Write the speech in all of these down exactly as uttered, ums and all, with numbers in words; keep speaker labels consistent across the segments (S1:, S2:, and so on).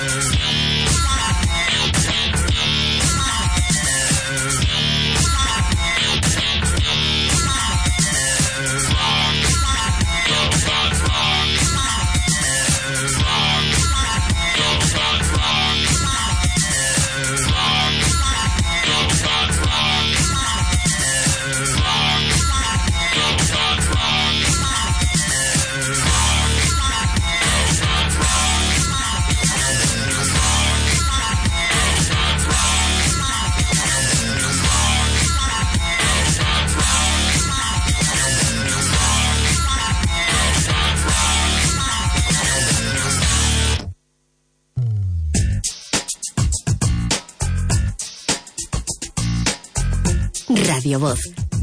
S1: Radio Voz.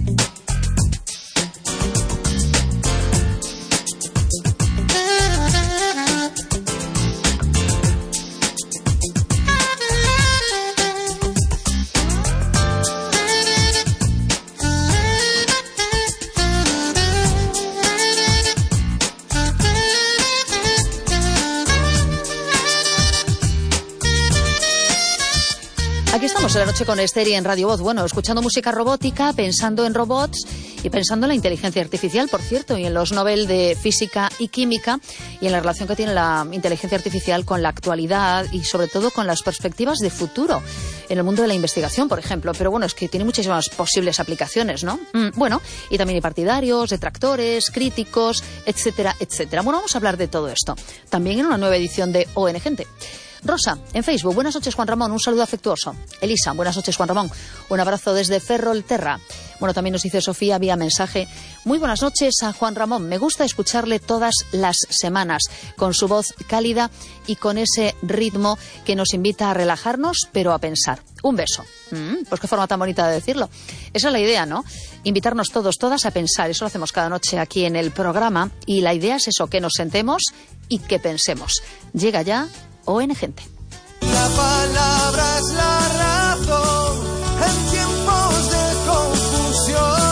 S2: Aquí estamos en la noche con Esther y en Radio Voz. Bueno, escuchando música robótica, pensando en robots y pensando en la inteligencia artificial, por cierto, y en los Nobel de Física y Química y en la relación que tiene la inteligencia artificial con la actualidad y sobre todo con las perspectivas de futuro en el mundo de la investigación, por ejemplo. Pero bueno, es que tiene muchísimas posibles aplicaciones, ¿no? Mm, bueno, y también hay partidarios, detractores, críticos, etcétera, etcétera. Bueno, vamos a hablar de todo esto. También en una nueva edición de O N Gente. Rosa, en Facebook, buenas noches Juan Ramón, un saludo afectuoso. Elisa, buenas noches Juan Ramón, un abrazo desde Ferrolterra. Bueno, también nos dice Sofía vía mensaje, muy buenas noches a Juan Ramón, me gusta escucharle todas las semanas, con su voz cálida y con ese ritmo que nos invita a relajarnos, pero a pensar. Un beso. Mm, pues qué forma tan bonita de decirlo. Esa es la idea, ¿no? Invitarnos todos, todas a pensar, eso lo hacemos cada noche aquí en el programa, y la idea es eso, que nos sentemos y que pensemos. Llega ya O N Gente.
S3: La palabra es la razón en tiempos de confusión.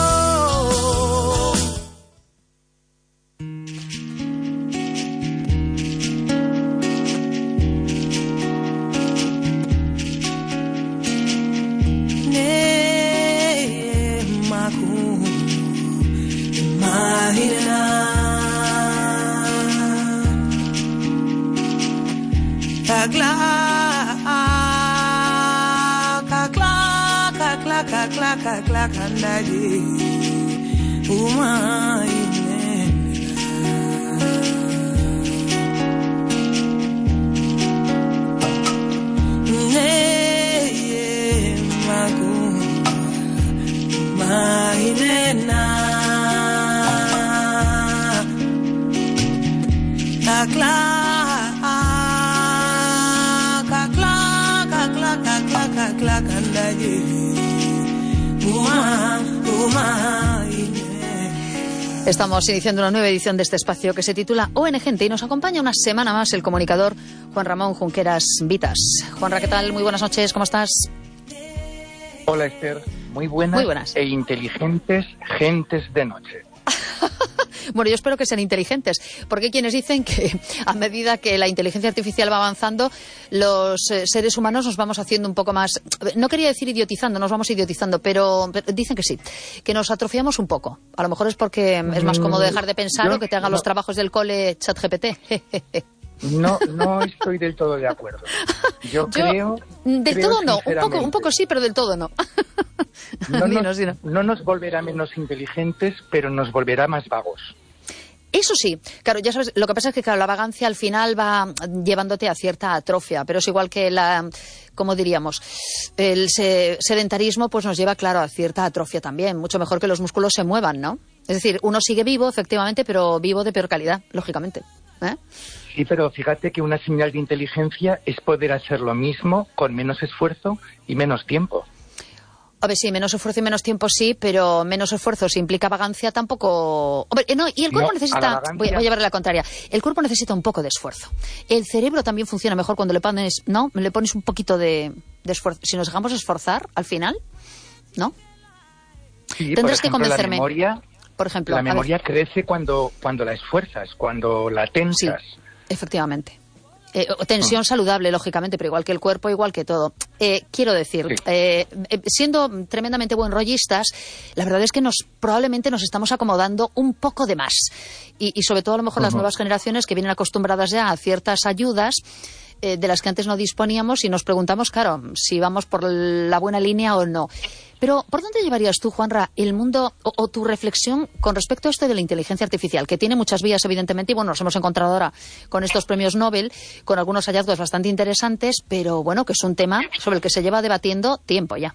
S2: Estamos iniciando una nueva edición de este espacio que se titula O N Gente y nos acompaña una semana más el comunicador Juan Ramón Junqueras Vitas. Juanra, ¿qué tal? Muy buenas noches, ¿cómo estás?
S4: Hola Esther, muy buenas,
S2: muy buenas.
S4: E inteligentes gentes de noche.
S2: Bueno, yo espero que sean inteligentes, porque hay quienes dicen que a medida que la inteligencia artificial va avanzando, los eh, seres humanos nos vamos haciendo un poco más, no quería decir idiotizando, nos vamos idiotizando, pero, pero dicen que sí, que nos atrofiamos un poco. A lo mejor es porque es más cómodo dejar de pensar
S4: Yo,
S2: o que te hagan
S4: no.
S2: los trabajos del cole ChatGPT.
S4: No, no estoy del todo de acuerdo. Yo,
S2: Yo
S4: creo...
S2: Del
S4: creo
S2: todo no, un poco, un
S4: sinceramente,
S2: poco sí, pero del todo no.
S4: No
S2: Dinos,
S4: nos,
S2: dinos.
S4: no nos volverá menos inteligentes, pero nos volverá más vagos.
S2: Eso sí, claro, ya sabes, lo que pasa es que claro, la vagancia al final va llevándote a cierta atrofia, pero es igual que la, ¿cómo diríamos? El se, sedentarismo pues nos lleva, claro, a cierta atrofia también, mucho mejor que los músculos se muevan, ¿no? Es decir, uno sigue vivo, efectivamente, pero vivo de peor calidad, lógicamente. ¿Eh?
S4: Sí, pero fíjate que una señal de inteligencia es poder hacer lo mismo con menos esfuerzo y menos tiempo.
S2: A ver, sí, menos esfuerzo y menos tiempo sí, pero menos esfuerzo si implica vagancia tampoco... Hombre, no, y el cuerpo
S4: No,
S2: necesita...
S4: a la vagancia...
S2: voy, voy a llevarle la contraria. El cuerpo necesita un poco de esfuerzo. El cerebro también funciona mejor cuando le pones, ¿no? Le pones un poquito de, de esfuerzo. Si nos dejamos esforzar, al final, ¿no?
S4: Sí,
S2: Tendrás
S4: por ejemplo,
S2: que convencerme.
S4: La memoria,
S2: por ejemplo,
S4: la
S2: a ver.
S4: memoria crece cuando, cuando la esfuerzas, cuando la
S2: Sí,
S4: tensas.
S2: efectivamente. Eh, tensión saludable, lógicamente, pero igual que el cuerpo, igual que todo. Eh, quiero decir, sí. eh, siendo tremendamente buenrollistas, la verdad es que nos probablemente nos estamos acomodando un poco de más. Y, y sobre todo, a lo mejor, uh-huh. las nuevas generaciones que vienen acostumbradas ya a ciertas ayudas eh, de las que antes no disponíamos y nos preguntamos, claro, si vamos por la buena línea o no. Pero, ¿por dónde llevarías tú, Juanra, el mundo o, o tu reflexión con respecto a esto de la inteligencia artificial, que tiene muchas vías, evidentemente, y bueno, nos hemos encontrado ahora con estos premios Nobel, con algunos hallazgos bastante interesantes, pero bueno, que es un tema sobre el que se lleva debatiendo tiempo ya.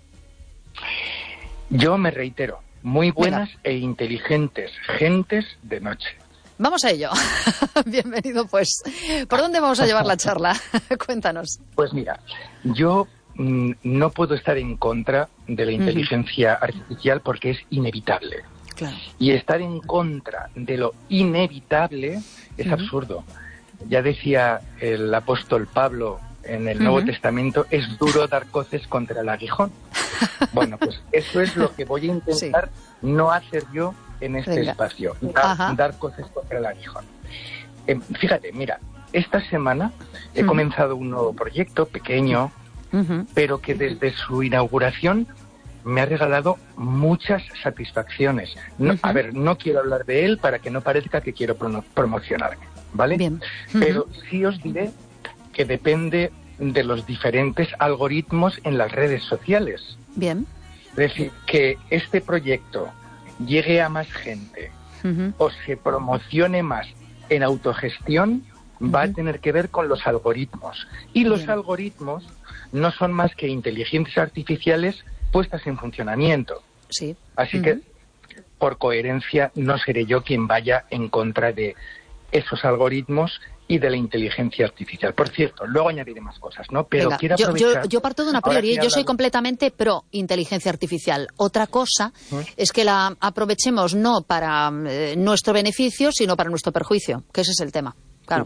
S4: Yo me reitero, muy buenas Venga. e inteligentes gentes de noche.
S2: Vamos a ello. Bienvenido, pues. ¿Por dónde vamos a llevar la charla? Cuéntanos.
S4: Pues mira, yo no puedo estar en contra de la inteligencia uh-huh. artificial porque es inevitable.
S2: Claro.
S4: Y estar en contra de lo inevitable es uh-huh. absurdo. Ya decía el apóstol Pablo en el uh-huh. Nuevo Testamento, es duro dar coces contra el aguijón. Bueno, pues eso es lo que voy a intentar sí. no hacer yo en este Venga. espacio, dar, dar coces contra el aguijón. Eh, fíjate, mira, esta semana he uh-huh. comenzado un nuevo proyecto pequeño, Uh-huh. pero que desde su inauguración me ha regalado muchas satisfacciones. No, uh-huh. A ver, no quiero hablar de él para que no parezca que quiero promo- promocionarme, ¿vale?
S2: Bien. Uh-huh.
S4: Pero sí os diré que depende de los diferentes algoritmos en las redes sociales.
S2: Bien.
S4: Es decir, que este proyecto llegue a más gente uh-huh. o se promocione más en autogestión uh-huh. va a tener que ver con los algoritmos. Y los Bien. algoritmos no son más que inteligencias artificiales puestas en funcionamiento.
S2: Sí.
S4: Así uh-huh. que, por coherencia, no seré yo quien vaya en contra de esos algoritmos y de la inteligencia artificial. Por cierto, luego añadiré más cosas, ¿no? Pero
S2: Venga,
S4: quiero
S2: yo,
S4: aprovechar...
S2: Yo, yo parto de una priori, yo soy completamente pro inteligencia artificial. Otra cosa ¿Mm? es que la aprovechemos no para eh, nuestro beneficio, sino para nuestro perjuicio, que ese es el tema. Claro.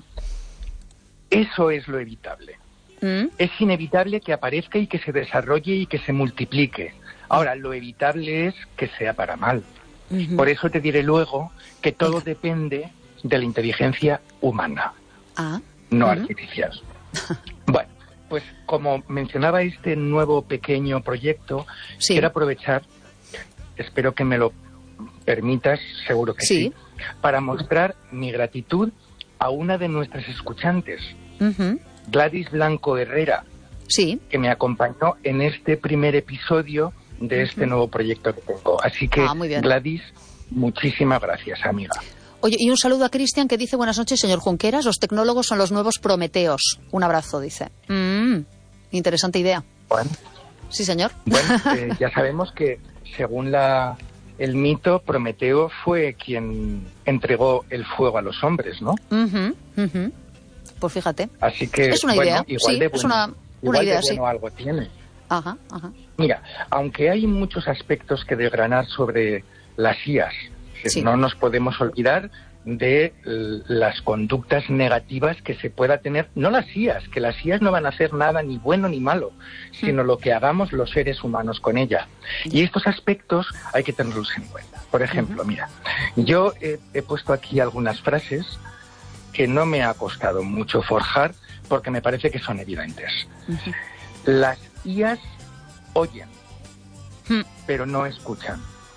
S4: Eso es lo evitable. ¿Mm? Es inevitable que aparezca y que se desarrolle y que se multiplique. Ahora, lo evitable es que sea para mal. Uh-huh. Por eso te diré luego que todo Venga. depende de la inteligencia humana,
S2: ah.
S4: no
S2: uh-huh.
S4: artificial. Bueno, pues como mencionaba este nuevo pequeño proyecto, sí. quiero aprovechar, espero que me lo permitas, seguro que sí, sí para mostrar mi gratitud a una de nuestras escuchantes, uh-huh. Gladys Blanco Herrera,
S2: sí.
S4: que me acompañó en este primer episodio de uh-huh. este nuevo proyecto que tengo. Así que, ah, Gladys, muchísimas gracias, amiga.
S2: Oye, y un saludo a Cristian que dice, buenas noches, señor Junqueras, los tecnólogos son los nuevos prometeos. Un abrazo, dice. Mm, interesante idea.
S4: Bueno.
S2: Sí, señor.
S4: Bueno, eh, ya sabemos que, según la... el mito, Prometeo fue quien entregó el fuego a los hombres, ¿no?
S2: Uh-huh, uh-huh. Pues fíjate.
S4: Así que,
S2: es una
S4: bueno,
S2: idea,
S4: igual
S2: sí,
S4: de bueno,
S2: es una, una
S4: igual
S2: idea,
S4: de bueno
S2: sí.
S4: algo tiene.
S2: Ajá, ajá.
S4: Mira, aunque hay muchos aspectos que desgranar sobre las I As, sí. no nos podemos olvidar de las conductas negativas que se pueda tener, no las I As, que las I As no van a hacer nada ni bueno ni malo, sino mm. lo que hagamos los seres humanos con ella. Y estos aspectos hay que tenerlos en cuenta. Por ejemplo, uh-huh. mira, yo he, he puesto aquí algunas frases que no me ha costado mucho forjar porque me parece que son evidentes. Uh-huh. Las I As oyen, uh-huh. pero no escuchan.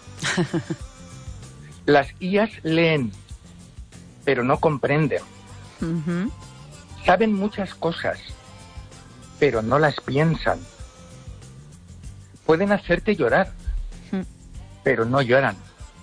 S4: Las I As leen, pero no comprenden. Uh-huh. Saben muchas cosas, pero no las piensan. Pueden hacerte llorar, uh-huh. pero no lloran.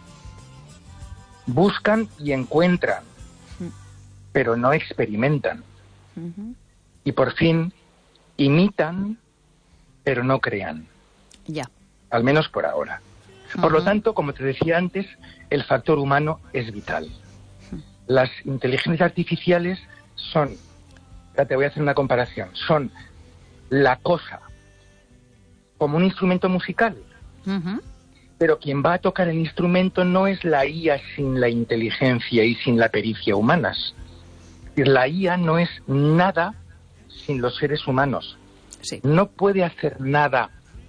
S4: Buscan y encuentran, uh-huh. pero no experimentan. Uh-huh. Y por fin, imitan, pero no crean.
S2: Ya.
S4: Al menos por ahora. Uh-huh. Por lo tanto, como te decía antes, el factor humano es vital. Las inteligencias artificiales son, ya te voy a hacer una comparación, son la cosa como un instrumento musical, uh-huh. pero quien va a tocar el instrumento no es la I A sin la inteligencia y sin la pericia humanas. La I A no es nada sin los seres humanos.
S2: Sí.
S4: No puede hacer nada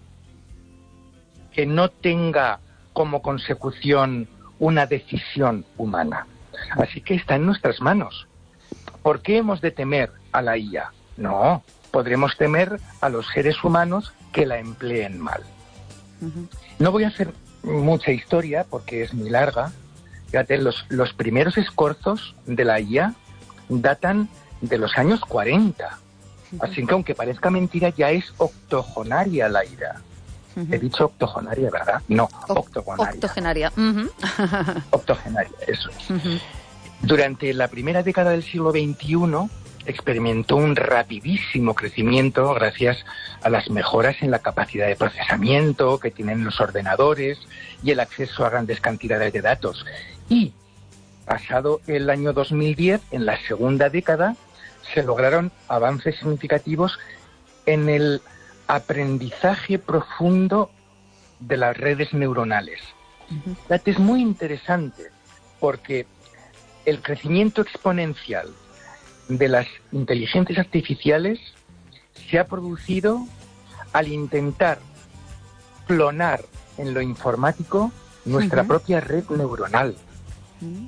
S4: que no tenga como consecución una decisión humana. Así que está en nuestras manos. ¿por qué hemos de temer a la I A? No, podremos temer a los seres humanos que la empleen mal. Uh-huh. No voy a hacer mucha historia porque es muy larga. Fíjate, los, los primeros escorzos de la I A datan de los años cuarenta. Uh-huh. Así que aunque parezca mentira, ya es octogenaria la I A. Uh-huh. He dicho octogenaria, ¿verdad? No, o- octogenaria.
S2: Octogenaria. Uh-huh.
S4: Octogenaria, eso es.
S2: Uh-huh.
S4: Durante la primera década del siglo veintiuno experimentó un rapidísimo crecimiento gracias a las mejoras en la capacidad de procesamiento que tienen los ordenadores y el acceso a grandes cantidades de datos. Y pasado el año dos mil diez, en la segunda década, se lograron avances significativos en el aprendizaje profundo de las redes neuronales. Uh-huh. Es muy interesante porque el crecimiento exponencial de las inteligencias artificiales se ha producido al intentar clonar en lo informático nuestra uh-huh. propia red neuronal. Uh-huh.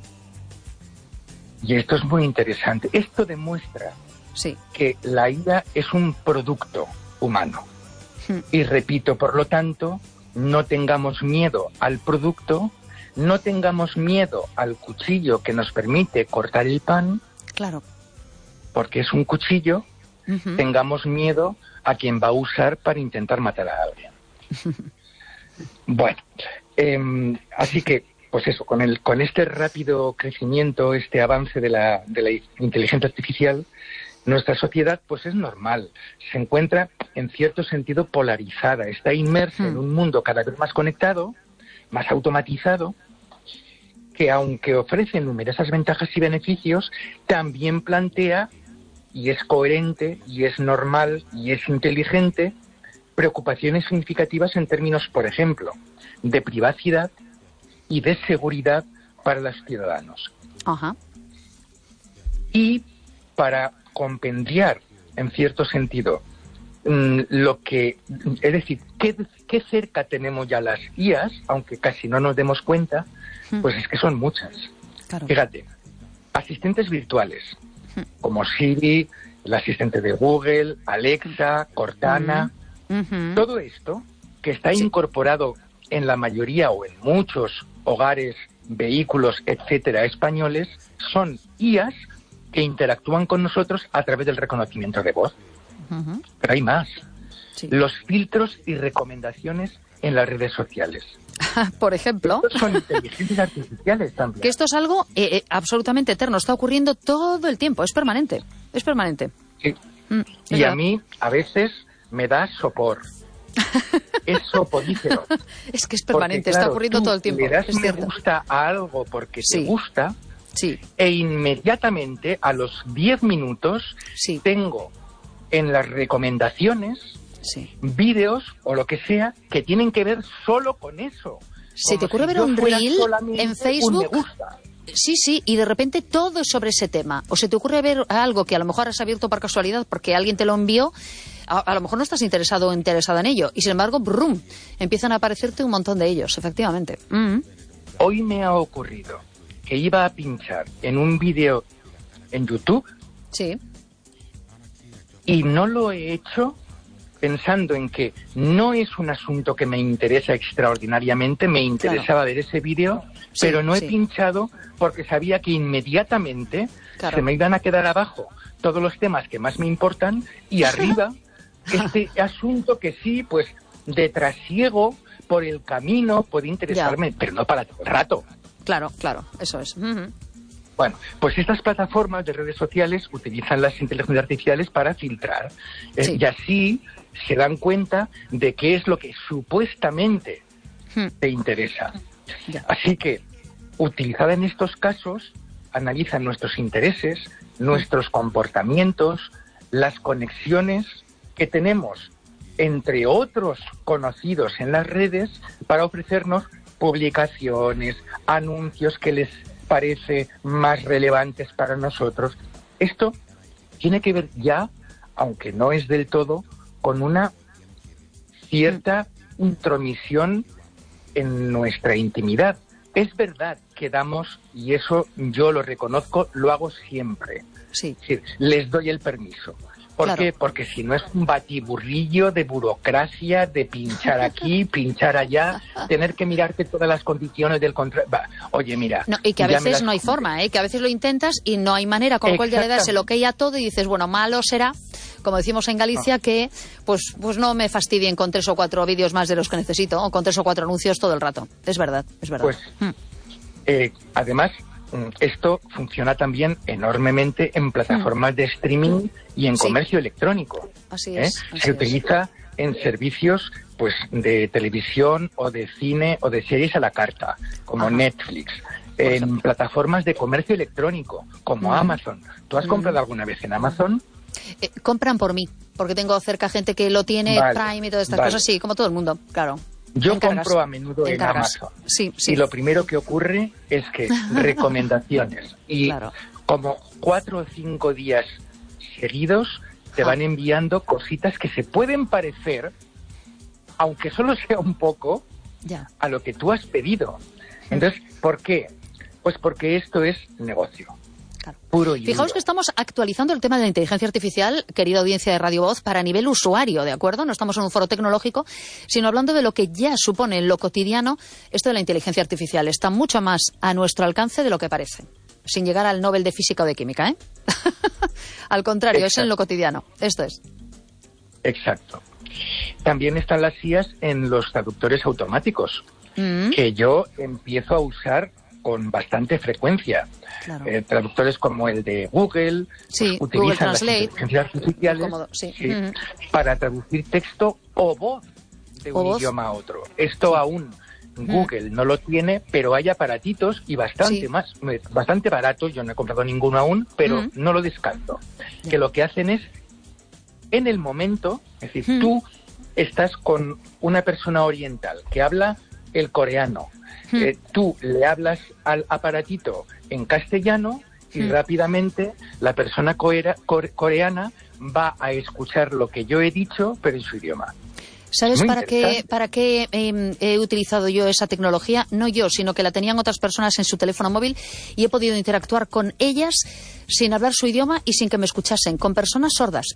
S4: Y esto es muy interesante. Esto demuestra sí. que la I A es un producto humano. Uh-huh. Y repito, por lo tanto, no tengamos miedo al producto, no tengamos miedo al cuchillo que nos permite cortar el pan.
S2: Claro.
S4: Porque es un cuchillo, uh-huh. tengamos miedo a quien va a usar para intentar matar a alguien. Bueno, eh, así que, pues eso, con el con este rápido crecimiento, este avance de la, de la inteligencia artificial, nuestra sociedad, pues es normal, se encuentra en cierto sentido polarizada, está inmersa uh-huh. en un mundo cada vez más conectado, más automatizado, que aunque ofrece numerosas ventajas y beneficios, también plantea, y es coherente, y es normal, y es inteligente, preocupaciones significativas en términos, por ejemplo, de privacidad y de seguridad para los ciudadanos.
S2: Ajá.
S4: Y para compendiar, en cierto sentido, lo que, es decir, qué, qué cerca tenemos ya las I As, aunque casi no nos demos cuenta, pues es que son muchas. Claro. Fíjate, asistentes virtuales, como Siri, el asistente de Google, Alexa, Cortana, uh-huh. todo esto que está sí. incorporado en la mayoría o en muchos hogares, vehículos, etcétera, españoles, son I As que interactúan con nosotros a través del reconocimiento de voz. Uh-huh. Pero hay más. Sí. Los filtros y recomendaciones en las redes sociales.
S2: Por ejemplo.
S4: Estos son inteligencias artificiales también.
S2: Que esto es algo eh, eh, absolutamente eterno. Está ocurriendo todo el tiempo. Es permanente. Es permanente.
S4: Sí. Mm, y a mí, a veces, me da sopor. Es soporífero.
S2: Es que es permanente. Porque,
S4: claro,
S2: está ocurriendo todo el tiempo.
S4: Le das
S2: es
S4: me
S2: cierto.
S4: gusta a algo porque
S2: sí.
S4: te gusta.
S2: Sí.
S4: E inmediatamente, a los diez minutos, sí. tengo en las recomendaciones sí. vídeos o lo que sea que tienen que ver solo con eso.
S2: ¿Se te ocurre si ver un reel en Facebook?
S4: Me gusta.
S2: Sí, sí, y de repente todo es sobre ese tema. O se te ocurre ver algo que a lo mejor has abierto por casualidad porque alguien te lo envió, a, a lo mejor no estás interesado o interesada en ello, y sin embargo, brum, empiezan a aparecerte un montón de ellos, efectivamente. Mm.
S4: Hoy me ha ocurrido que iba a pinchar en un vídeo en YouTube.
S2: Sí.
S4: Y no lo he hecho pensando en que no es un asunto que me interesa extraordinariamente, me interesaba claro. ver ese vídeo, sí, pero no he sí. pinchado porque sabía que inmediatamente claro. se me iban a quedar abajo todos los temas que más me importan y arriba este asunto que sí, pues de trasiego por el camino puede interesarme, ya. pero no para todo el rato.
S2: Claro, claro, eso es. Uh-huh.
S4: Bueno, pues estas plataformas de redes sociales utilizan las inteligencias artificiales para filtrar. Sí. Eh, y así se dan cuenta de qué es lo que supuestamente hmm. te interesa. Ya. Así que, utilizada en estos casos, analizan nuestros intereses, nuestros comportamientos, las conexiones que tenemos entre otros conocidos en las redes para ofrecernos publicaciones, anuncios que les parece más relevantes para nosotros. Esto tiene que ver ya, aunque no es del todo, con una cierta intromisión en nuestra intimidad, es verdad que damos, y eso yo lo reconozco, lo hago siempre.
S2: Sí.
S4: Es decir, les doy el permiso. ¿Por
S2: Claro.
S4: qué? Porque si no es un batiburrillo de burocracia, de pinchar aquí, pinchar allá, tener que mirarte todas las condiciones del contrato. Oye, mira...
S2: No, y que a
S4: ya me
S2: veces
S4: las
S2: no hay
S4: conté.
S2: forma, ¿eh? Que a veces lo intentas y no hay manera, con lo cual ya le das el ok a todo y dices, bueno, malo será, como decimos en Galicia, no. que pues, pues no me fastidien con tres o cuatro vídeos más de los que necesito, o con tres o cuatro anuncios todo el rato. Es verdad, es verdad.
S4: Pues, hmm. eh, además... esto funciona también enormemente en plataformas mm. de streaming y en sí. comercio electrónico.
S2: Así
S4: ¿eh?
S2: es. Así
S4: Se utiliza
S2: es.
S4: en servicios pues de televisión o de cine o de series a la carta, como Ajá. Netflix. Por en ejemplo. Plataformas de comercio electrónico, como mm. Amazon. ¿Tú has mm. comprado alguna vez en Amazon?
S2: Eh, compran por mí, porque tengo cerca gente que lo tiene, vale. Prime y todas estas vale. cosas. Sí, como todo el mundo, claro.
S4: Yo
S2: Encargas.
S4: compro a menudo
S2: Encargas.
S4: en Amazon
S2: sí, sí.
S4: y lo primero que ocurre es que recomendaciones y
S2: claro.
S4: como cuatro o cinco días seguidos te ah. van enviando cositas que se pueden parecer, aunque solo sea un poco,
S2: ya.
S4: a lo que tú has pedido. Entonces, ¿por qué? Pues porque esto es negocio.
S2: Claro.
S4: Puro y
S2: Fijaos
S4: duro.
S2: que estamos actualizando el tema de la inteligencia artificial, querida audiencia de Radio Voz, para nivel usuario, ¿de acuerdo? No estamos en un foro tecnológico, sino hablando de lo que ya supone en lo cotidiano esto de la inteligencia artificial. Está mucho más a nuestro alcance de lo que parece, sin llegar al Nobel de Física o de Química, ¿eh? Al contrario, Exacto. es en lo cotidiano. Esto es.
S4: Exacto. También están las I As en los traductores automáticos, mm. que yo empiezo a usar con bastante frecuencia. Claro. Eh, traductores como el de Google
S2: sí,
S4: utilizan
S2: Google
S4: las
S2: Translate,
S4: inteligencias artificiales
S2: sí.
S4: Sí,
S2: mm.
S4: para traducir texto o voz de
S2: o
S4: un
S2: voz.
S4: idioma a otro. Esto sí. aún Google mm. no lo tiene, pero hay aparatitos y bastante
S2: sí.
S4: más, bastante baratos. Yo no he comprado ninguno aún, pero mm. no lo descarto. Yeah. Que lo que hacen es, en el momento, es decir, mm. tú estás con una persona oriental que habla el coreano. Hmm. Eh, tú le hablas al aparatito en castellano y hmm. rápidamente la persona coera, core, coreana va a escuchar lo que yo he dicho, pero en su idioma.
S2: ¿Sabes para qué, para qué eh, he utilizado yo esa tecnología? No yo, sino que la tenían otras personas en su teléfono móvil y he podido interactuar con ellas sin hablar su idioma y sin que me escuchasen, con personas sordas.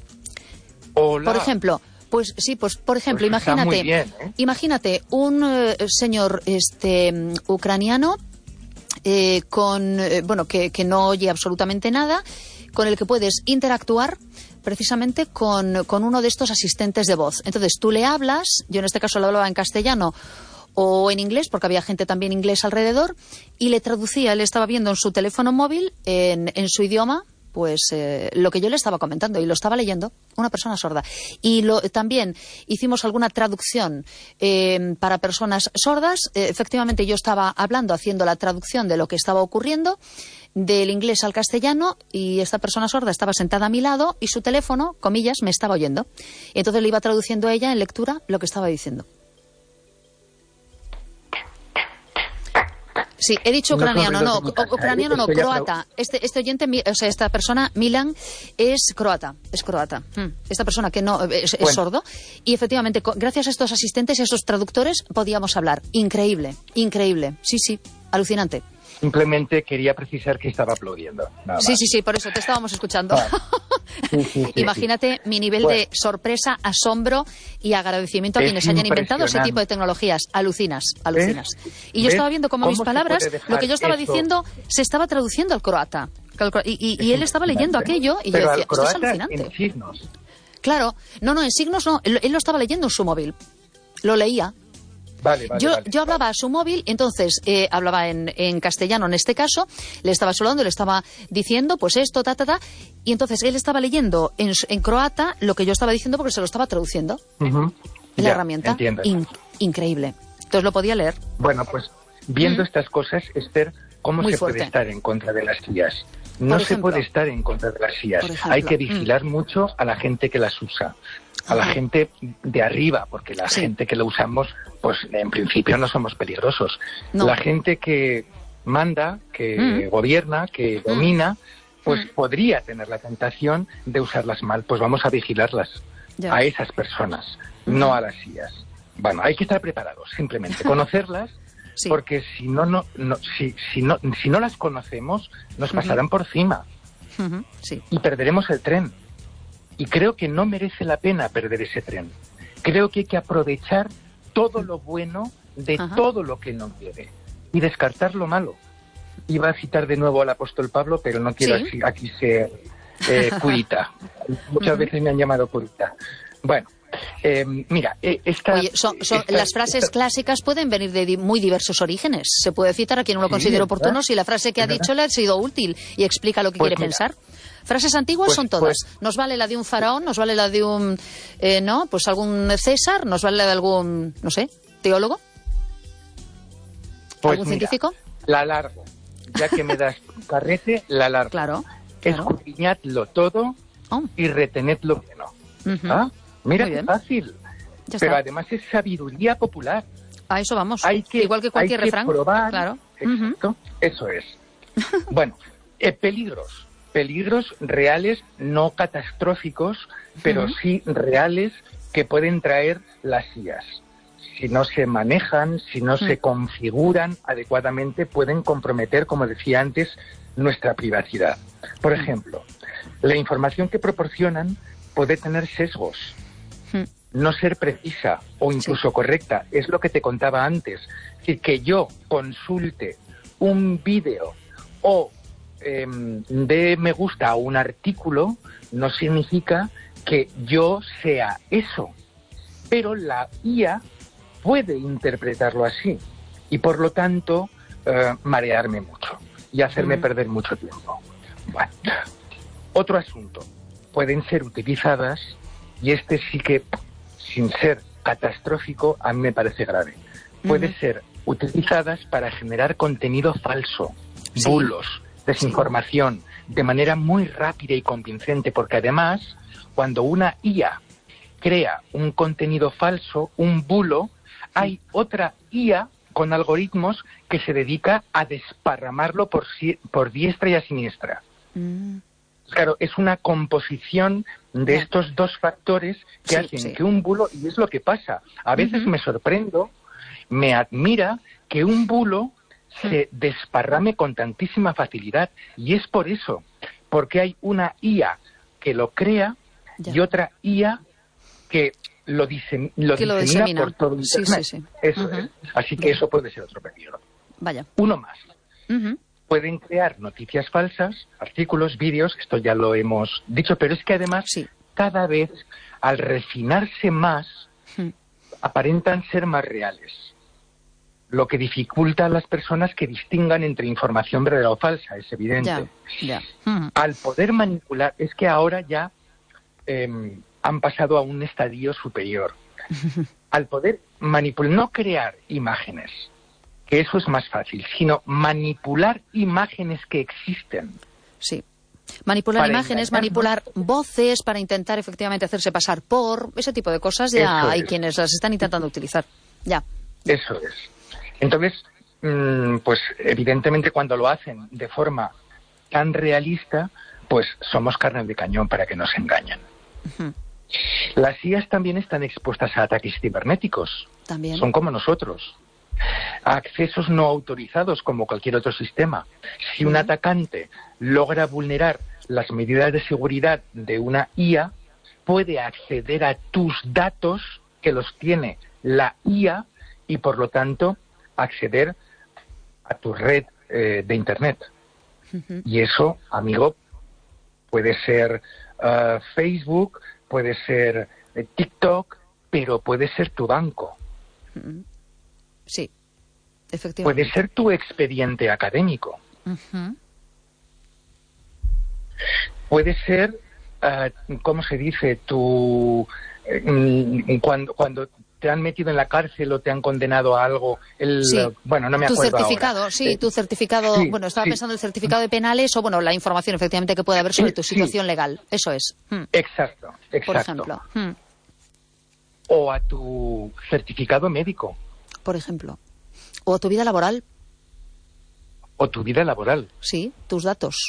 S4: Hola.
S2: Por ejemplo... Pues sí, pues por ejemplo,
S4: pues
S2: imagínate,
S4: bien, ¿eh?
S2: imagínate un eh, señor este ucraniano eh, con eh, bueno que, que no oye absolutamente nada, con el que puedes interactuar precisamente con, con uno de estos asistentes de voz. Entonces tú le hablas, yo en este caso lo hablaba en castellano o en inglés, porque había gente también inglés alrededor, y le traducía, él estaba viendo en su teléfono móvil, en, en su idioma, pues eh, lo que yo le estaba comentando, y lo estaba leyendo una persona sorda. Y lo, también hicimos alguna traducción eh, para personas sordas. Eh, efectivamente, yo estaba hablando, haciendo la traducción de lo que estaba ocurriendo, del inglés al castellano, y esta persona sorda estaba sentada a mi lado y su teléfono, comillas, me estaba oyendo. Y entonces le iba traduciendo a ella en lectura lo que estaba diciendo. Sí, he dicho ucraniano, no, no ucraniano no, croata. Este, este oyente, o sea, esta persona, Milan, es croata, es croata. Esta persona que no es, es bueno. sordo. Y efectivamente, gracias a estos asistentes y a estos traductores, podíamos hablar. Increíble, increíble. Sí, sí, alucinante.
S4: Simplemente quería precisar que estaba aplaudiendo. Nada
S2: sí,
S4: más.
S2: sí, sí, por eso te estábamos escuchando.
S4: Ah. Sí, sí, sí,
S2: Imagínate
S4: sí.
S2: mi nivel bueno. de sorpresa, asombro y agradecimiento a
S4: es
S2: quienes hayan inventado ese tipo de tecnologías. Alucinas, alucinas.
S4: ¿Ves?
S2: Y yo
S4: ¿Ves?
S2: estaba viendo cómo mis palabras, lo que yo estaba
S4: eso?
S2: diciendo, se estaba traduciendo al croata. Y, y, y él estaba leyendo aquello y
S4: Pero
S2: yo decía,
S4: al
S2: esto es alucinante.
S4: En signos.
S2: Claro, no, no, en signos no, él, él lo estaba leyendo en su móvil. Lo leía.
S4: Vale, vale,
S2: yo,
S4: vale,
S2: yo hablaba
S4: vale.
S2: a su móvil, entonces eh, hablaba en, en castellano en este caso, le estaba saludando, le estaba diciendo pues esto, ta, ta, ta, y entonces él estaba leyendo en, en croata lo que yo estaba diciendo porque se lo estaba traduciendo.
S4: Uh-huh.
S2: La
S4: ya,
S2: herramienta,
S4: entiendo.
S2: In, increíble. Entonces lo podía leer.
S4: Bueno, pues viendo mm. estas cosas, Esther, ¿cómo
S2: Muy
S4: se
S2: fuerte.
S4: puede estar en contra de las I As? No se puede estar en contra de las I As. Hay que vigilar mm. mucho a la gente que las usa. A la gente de arriba, porque la sí. gente que lo usamos, pues en principio no somos peligrosos. No. La gente que manda, que mm. gobierna, que mm. domina, pues mm. podría tener la tentación de usarlas mal. Pues vamos a vigilarlas ya. a esas personas, mm. no a las I As. Bueno, hay que estar preparados, simplemente. Conocerlas,
S2: Sí.
S4: Porque si no, no, no, si, si no, si no las conocemos, nos pasarán uh-huh. por encima.
S2: Uh-huh. Sí.
S4: Y perderemos el tren. Y creo que no merece la pena perder ese tren. Creo que hay que aprovechar todo lo bueno de uh-huh. todo lo que nos llegue y descartar lo malo. Iba a citar de nuevo al apóstol Pablo, pero no quiero ¿Sí? aquí ser eh, purita. Muchas uh-huh. veces me han llamado purita. Bueno. Eh, mira, eh, esta,
S2: Oye, son, son, esta, las frases esta... clásicas pueden venir de di muy diversos orígenes. Se puede citar a quien uno lo considere sí, oportuno si la frase que ha dicho le ha sido útil y explica lo que pues quiere mira, pensar. Frases antiguas pues, son todas. Pues, nos vale la de un faraón, nos vale la de un, eh, no, pues algún César, nos vale la de algún, no sé, teólogo,
S4: pues
S2: algún
S4: mira,
S2: científico.
S4: La largo, ya que me das tu carrete, la largo.
S2: Claro. claro.
S4: Escudriñadlo todo oh. y retened lo que no.
S2: Uh-huh.
S4: ¿Ah? Mira qué fácil,
S2: ya
S4: pero
S2: está.
S4: además es sabiduría popular.
S2: A eso vamos,
S4: hay que,
S2: igual que cualquier
S4: hay que
S2: refrán.
S4: Probar,
S2: claro.
S4: Exacto, uh-huh. eso es. Bueno, eh, peligros, peligros reales, no catastróficos, pero uh-huh. sí reales que pueden traer las I As. Si no se manejan, si no uh-huh. se configuran adecuadamente, pueden comprometer, como decía antes, nuestra privacidad. Por uh-huh. ejemplo, la información que proporcionan puede tener sesgos, no ser precisa o incluso sí. correcta. Es lo que te contaba antes. Es decir, que yo consulte un vídeo o eh, dé me gusta a un artículo no significa que yo sea eso. Pero la I A puede interpretarlo así y por lo tanto eh, marearme mucho y hacerme mm. perder mucho tiempo. Bueno, otro asunto. Pueden ser utilizadas, y este sí que, sin ser catastrófico, a mí me parece grave. Puede uh-huh. ser utilizadas para generar contenido falso, sí. bulos, desinformación, sí. de manera muy rápida y convincente, porque además, cuando una I A crea un contenido falso, un bulo, hay otra I A con algoritmos que se dedica a desparramarlo por, si, por diestra y a siniestra. Uh-huh. Claro, es una composición de estos dos factores que sí, hacen sí. que un bulo, y es lo que pasa, a veces uh-huh. me sorprendo, me admira que un bulo se desparrame con tantísima facilidad, y es por eso, porque hay una I A que lo crea ya. y otra I A que lo, dise lo, que lo disemina por todo Internet. Sí, sí, sí. Eso uh-huh. es. Así que eso puede ser otro peligro.
S2: Vaya.
S4: Uno más.
S2: Uh-huh.
S4: Pueden crear noticias falsas, artículos, vídeos, esto ya lo hemos dicho, pero es que además
S2: sí.
S4: cada vez, al refinarse más, hmm. aparentan ser más reales, lo que dificulta a las personas que distingan entre información verdadera o falsa, es evidente.
S2: Ya, ya. Hmm.
S4: Al poder manipular, es que ahora ya eh, han pasado a un estadio superior. Al poder manipular, no crear imágenes, que eso es más fácil, sino manipular imágenes que existen.
S2: Sí. Manipular para imágenes, manipular voces para intentar efectivamente hacerse pasar por ese tipo de cosas, ya eso hay es. Quienes las están intentando utilizar. Ya.
S4: Eso es. Entonces, pues evidentemente cuando lo hacen de forma tan realista, pues somos carne de cañón para que nos engañen. Uh-huh. Las I As también están expuestas a ataques cibernéticos.
S2: También.
S4: Son como nosotros. A accesos no autorizados como cualquier otro sistema. Si un atacante logra vulnerar las medidas de seguridad de una I A, puede acceder a tus datos que los tiene la I A y por lo tanto acceder a tu red eh, de Internet. Uh-huh. Y eso, amigo, puede ser uh, Facebook, puede ser eh, TikTok, pero puede ser tu banco.
S2: Uh-huh. Sí, efectivamente.
S4: Puede ser tu expediente académico.
S2: Uh-huh.
S4: Puede ser, uh, ¿cómo se dice? Tu eh, cuando cuando te han metido en la cárcel o te han condenado a algo, el
S2: sí.
S4: bueno, no me
S2: tu
S4: acuerdo
S2: certificado,
S4: ahora.
S2: sí, tu certificado, sí, bueno, estaba sí. pensando el certificado de penales o bueno, la información efectivamente que puede haber sobre tu situación sí. legal, eso es. Hmm.
S4: Exacto, exacto.
S2: Por ejemplo. Hmm.
S4: O a tu certificado médico.
S2: Por ejemplo. O a tu vida laboral.
S4: O tu vida laboral.
S2: Sí, tus datos.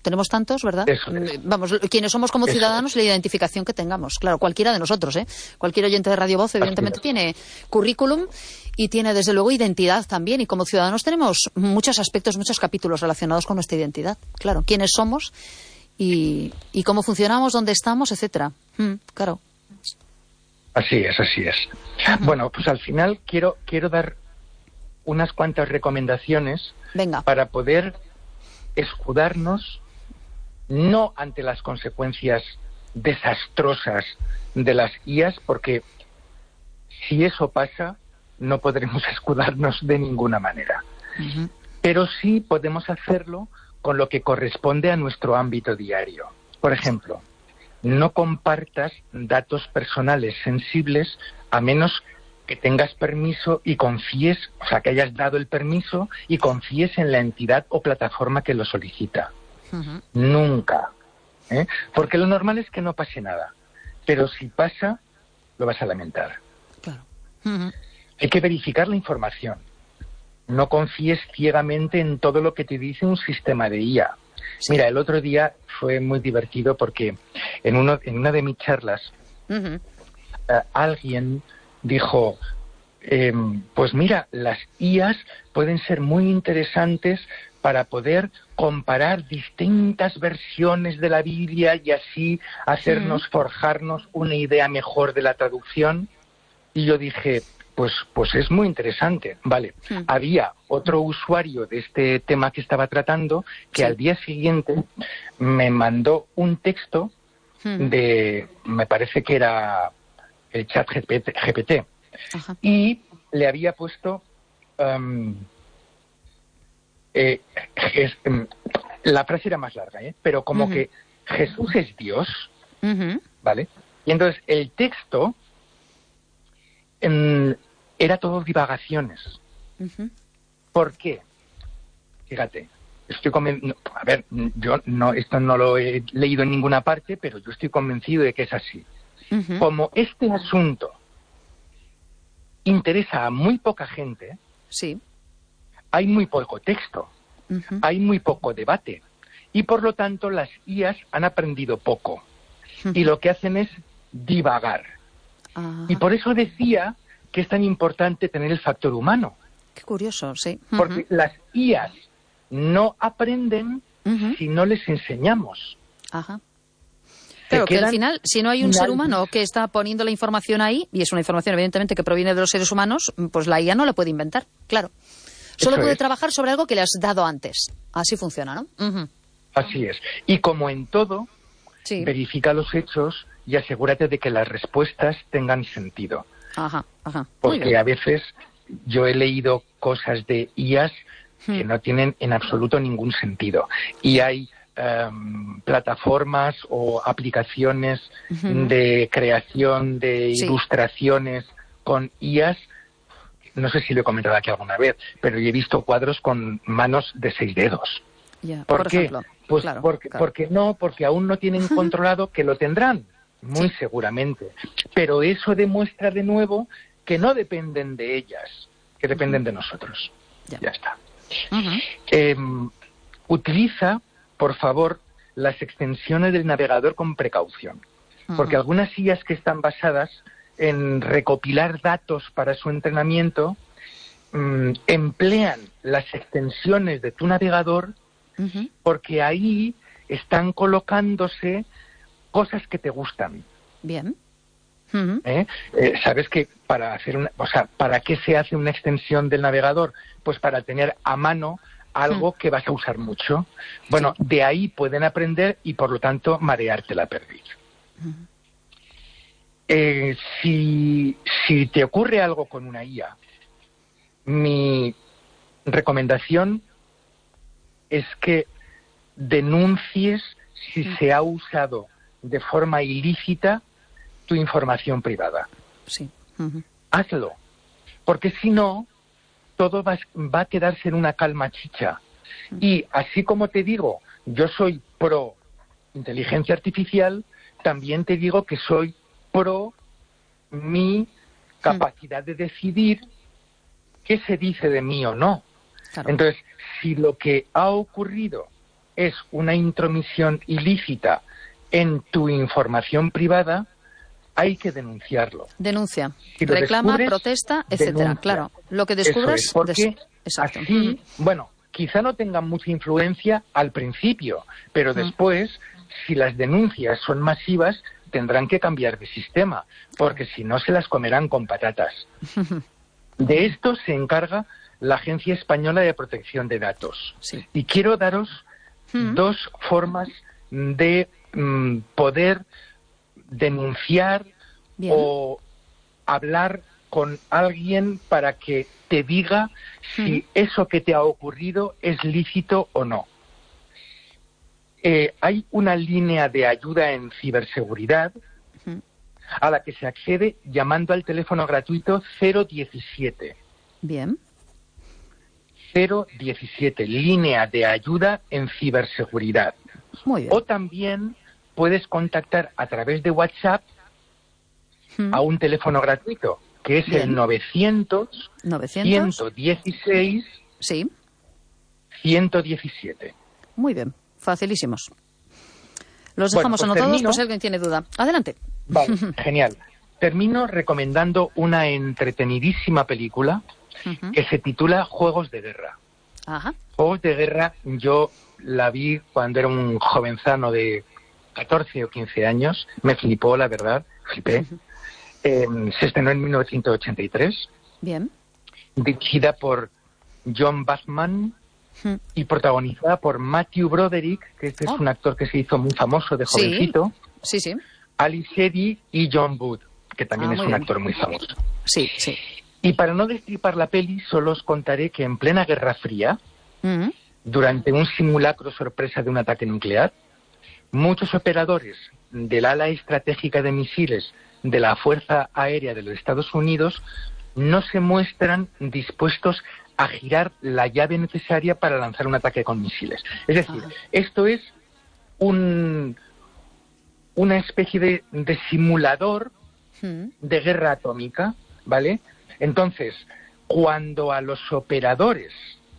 S2: tenemos tantos, ¿verdad?
S4: Eso es.
S2: Vamos, quienes somos como ciudadanos, la identificación que tengamos. Claro, cualquiera de nosotros, ¿eh? Cualquier oyente de Radio Voz, evidentemente, tiene currículum y tiene, desde luego, identidad también. Y como ciudadanos tenemos muchos aspectos, muchos capítulos relacionados con nuestra identidad. Claro, quiénes somos y, y cómo funcionamos, dónde estamos, etcétera. Mm, claro.
S4: Así es, así es. Uh-huh. Bueno, pues al final quiero, quiero dar unas cuantas recomendaciones
S2: Venga.
S4: para poder escudarnos no ante las consecuencias desastrosas de las I As, porque si eso pasa, no podremos escudarnos de ninguna manera. Uh-huh. Pero sí podemos hacerlo con lo que corresponde a nuestro ámbito diario. Por ejemplo, no compartas datos personales sensibles a menos que tengas permiso y confíes, o sea, que hayas dado el permiso y confíes en la entidad o plataforma que lo solicita. Uh-huh. Nunca. ¿eh? Porque lo normal es que no pase nada. Pero si pasa, lo vas a lamentar.
S2: Claro. Uh-huh.
S4: Hay que verificar la información. No confíes ciegamente en todo lo que te dice un sistema de I A. Sí. Mira, el otro día fue muy divertido porque en, uno, en una de mis charlas uh-huh. uh, alguien dijo, eh, pues mira, las I As pueden ser muy interesantes para poder comparar distintas versiones de la Biblia y así hacernos uh-huh. forjarnos una idea mejor de la traducción. Y yo dije, pues, pues es muy interesante. Vale, uh-huh. había otro usuario de este tema que estaba tratando que sí. al día siguiente me mandó un texto uh-huh. de, me parece que era el chat G P T, uh-huh. y le había puesto um, eh, es, um, la frase era más larga, ¿eh? pero como uh-huh. que Jesús es Dios, uh-huh. ¿vale? Y entonces el texto um, era todo divagaciones. Uh-huh. ¿Por qué? Fíjate, estoy conven... a ver, yo no esto no lo he leído en ninguna parte, pero yo estoy convencido de que es así. Uh-huh. Como este asunto interesa a muy poca gente,
S2: sí.
S4: hay muy poco texto, uh-huh. hay muy poco debate, y por lo tanto las I As han aprendido poco, uh-huh. y lo que hacen es divagar. Uh-huh. Y por eso decía que es tan importante tener el factor humano.
S2: Qué curioso, sí. Uh-huh.
S4: Porque las I As no aprenden uh-huh. si no les enseñamos.
S2: Ajá. Claro, que al final, si no hay un ser humano que está poniendo la información ahí, y es una información evidentemente que proviene de los seres humanos, pues la I A no la puede inventar, claro. Solo Eso puede es. trabajar sobre algo que le has dado antes. Así funciona, ¿no? Uh-huh.
S4: Así es. Y como en todo, sí. verifica los hechos y asegúrate de que las respuestas tengan sentido.
S2: Ajá, ajá.
S4: Porque a veces yo he leído cosas de I As que hmm. no tienen en absoluto ningún sentido. Y hay Um, plataformas o aplicaciones uh-huh. de creación de sí. ilustraciones con I As, no sé si lo he comentado aquí alguna vez, pero yo he visto cuadros con manos de seis dedos.
S2: Yeah,
S4: ¿Por,
S2: por
S4: qué?
S2: Ejemplo.
S4: Pues
S2: claro,
S4: porque,
S2: claro.
S4: porque no, porque aún no tienen controlado que lo tendrán, muy sí. seguramente. Pero eso demuestra de nuevo que no dependen de ellas, que dependen uh-huh. de nosotros. Yeah. Ya está. Uh-huh. Eh, utiliza por favor, las extensiones del navegador con precaución. Uh-huh. Porque algunas I As que están basadas en recopilar datos para su entrenamiento mmm, emplean las extensiones de tu navegador uh-huh. porque ahí están colocándose cosas que te gustan.
S2: Bien.
S4: Uh-huh. ¿Eh? Eh, ¿Sabes que para hacer una, o sea, para qué se hace una extensión del navegador? Pues para tener a mano algo que vas a usar mucho. Bueno, sí. de ahí pueden aprender y, por lo tanto, marearte la perdiz. Uh-huh. Eh, si, si te ocurre algo con una I A, mi recomendación es que denuncies si uh-huh. se ha usado de forma ilícita tu información privada.
S2: Sí. Uh-huh.
S4: Hazlo, porque si no, todo va, va a quedarse en una calma chicha. Y así como te digo, yo soy pro inteligencia artificial, también te digo que soy pro mi capacidad de decidir qué se dice de mí o no.
S2: Claro.
S4: Entonces, si lo que ha ocurrido es una intromisión ilícita en tu información privada, hay que denunciarlo.
S2: Denuncia,
S4: si
S2: reclama, protesta, etcétera.
S4: Denuncia.
S2: Claro, lo que descubres...
S4: Eso es, porque
S2: des... Exacto.
S4: así, uh-huh. bueno, quizá no tengan mucha influencia al principio, pero uh-huh. después, si las denuncias son masivas, tendrán que cambiar de sistema, porque si no se las comerán con patatas. Uh-huh. De esto se encarga la Agencia Española de Protección de Datos.
S2: Sí.
S4: Y quiero daros uh-huh. dos formas de mm, poder denunciar Bien. o hablar con alguien para que te diga si uh-huh. eso que te ha ocurrido es lícito o no. Eh, hay una línea de ayuda en ciberseguridad uh-huh. a la que se accede llamando al teléfono gratuito cero diecisiete.
S2: Bien.
S4: cero diecisiete, línea de ayuda en ciberseguridad.
S2: Muy bien.
S4: O también puedes contactar a través de WhatsApp hmm. a un teléfono gratuito, que es bien. el novecientos, ciento dieciséis,
S2: sí.
S4: ciento diecisiete.
S2: Muy bien, facilísimos. Los dejamos bueno, pues anotados termino. por si alguien tiene duda. Adelante.
S4: Vale, genial. Termino recomendando una entretenidísima película uh-huh. que se titula Juegos de Guerra.
S2: Ajá.
S4: Juegos de Guerra, yo la vi cuando era un jovenzano de catorce o quince años, me flipó, la verdad, flipé. Uh-huh. Eh, se estrenó en mil novecientos ochenta y tres.
S2: Bien.
S4: Dirigida por John Bachman uh-huh. y protagonizada por Matthew Broderick, que este oh. es un actor que se hizo muy famoso de jovencito.
S2: Sí, sí. sí.
S4: Alice Eddy y John Wood, que también ah, es un bien. actor muy famoso.
S2: Sí, sí.
S4: Y para no destripar la peli, solo os contaré que en plena Guerra Fría, uh-huh. durante un simulacro sorpresa de un ataque nuclear, muchos operadores del ala estratégica de misiles de la Fuerza Aérea de los Estados Unidos no se muestran dispuestos a girar la llave necesaria para lanzar un ataque con misiles. Es decir, uh-huh. esto es un, una especie de, de simulador uh-huh. de guerra atómica, ¿vale? Entonces, cuando a los operadores,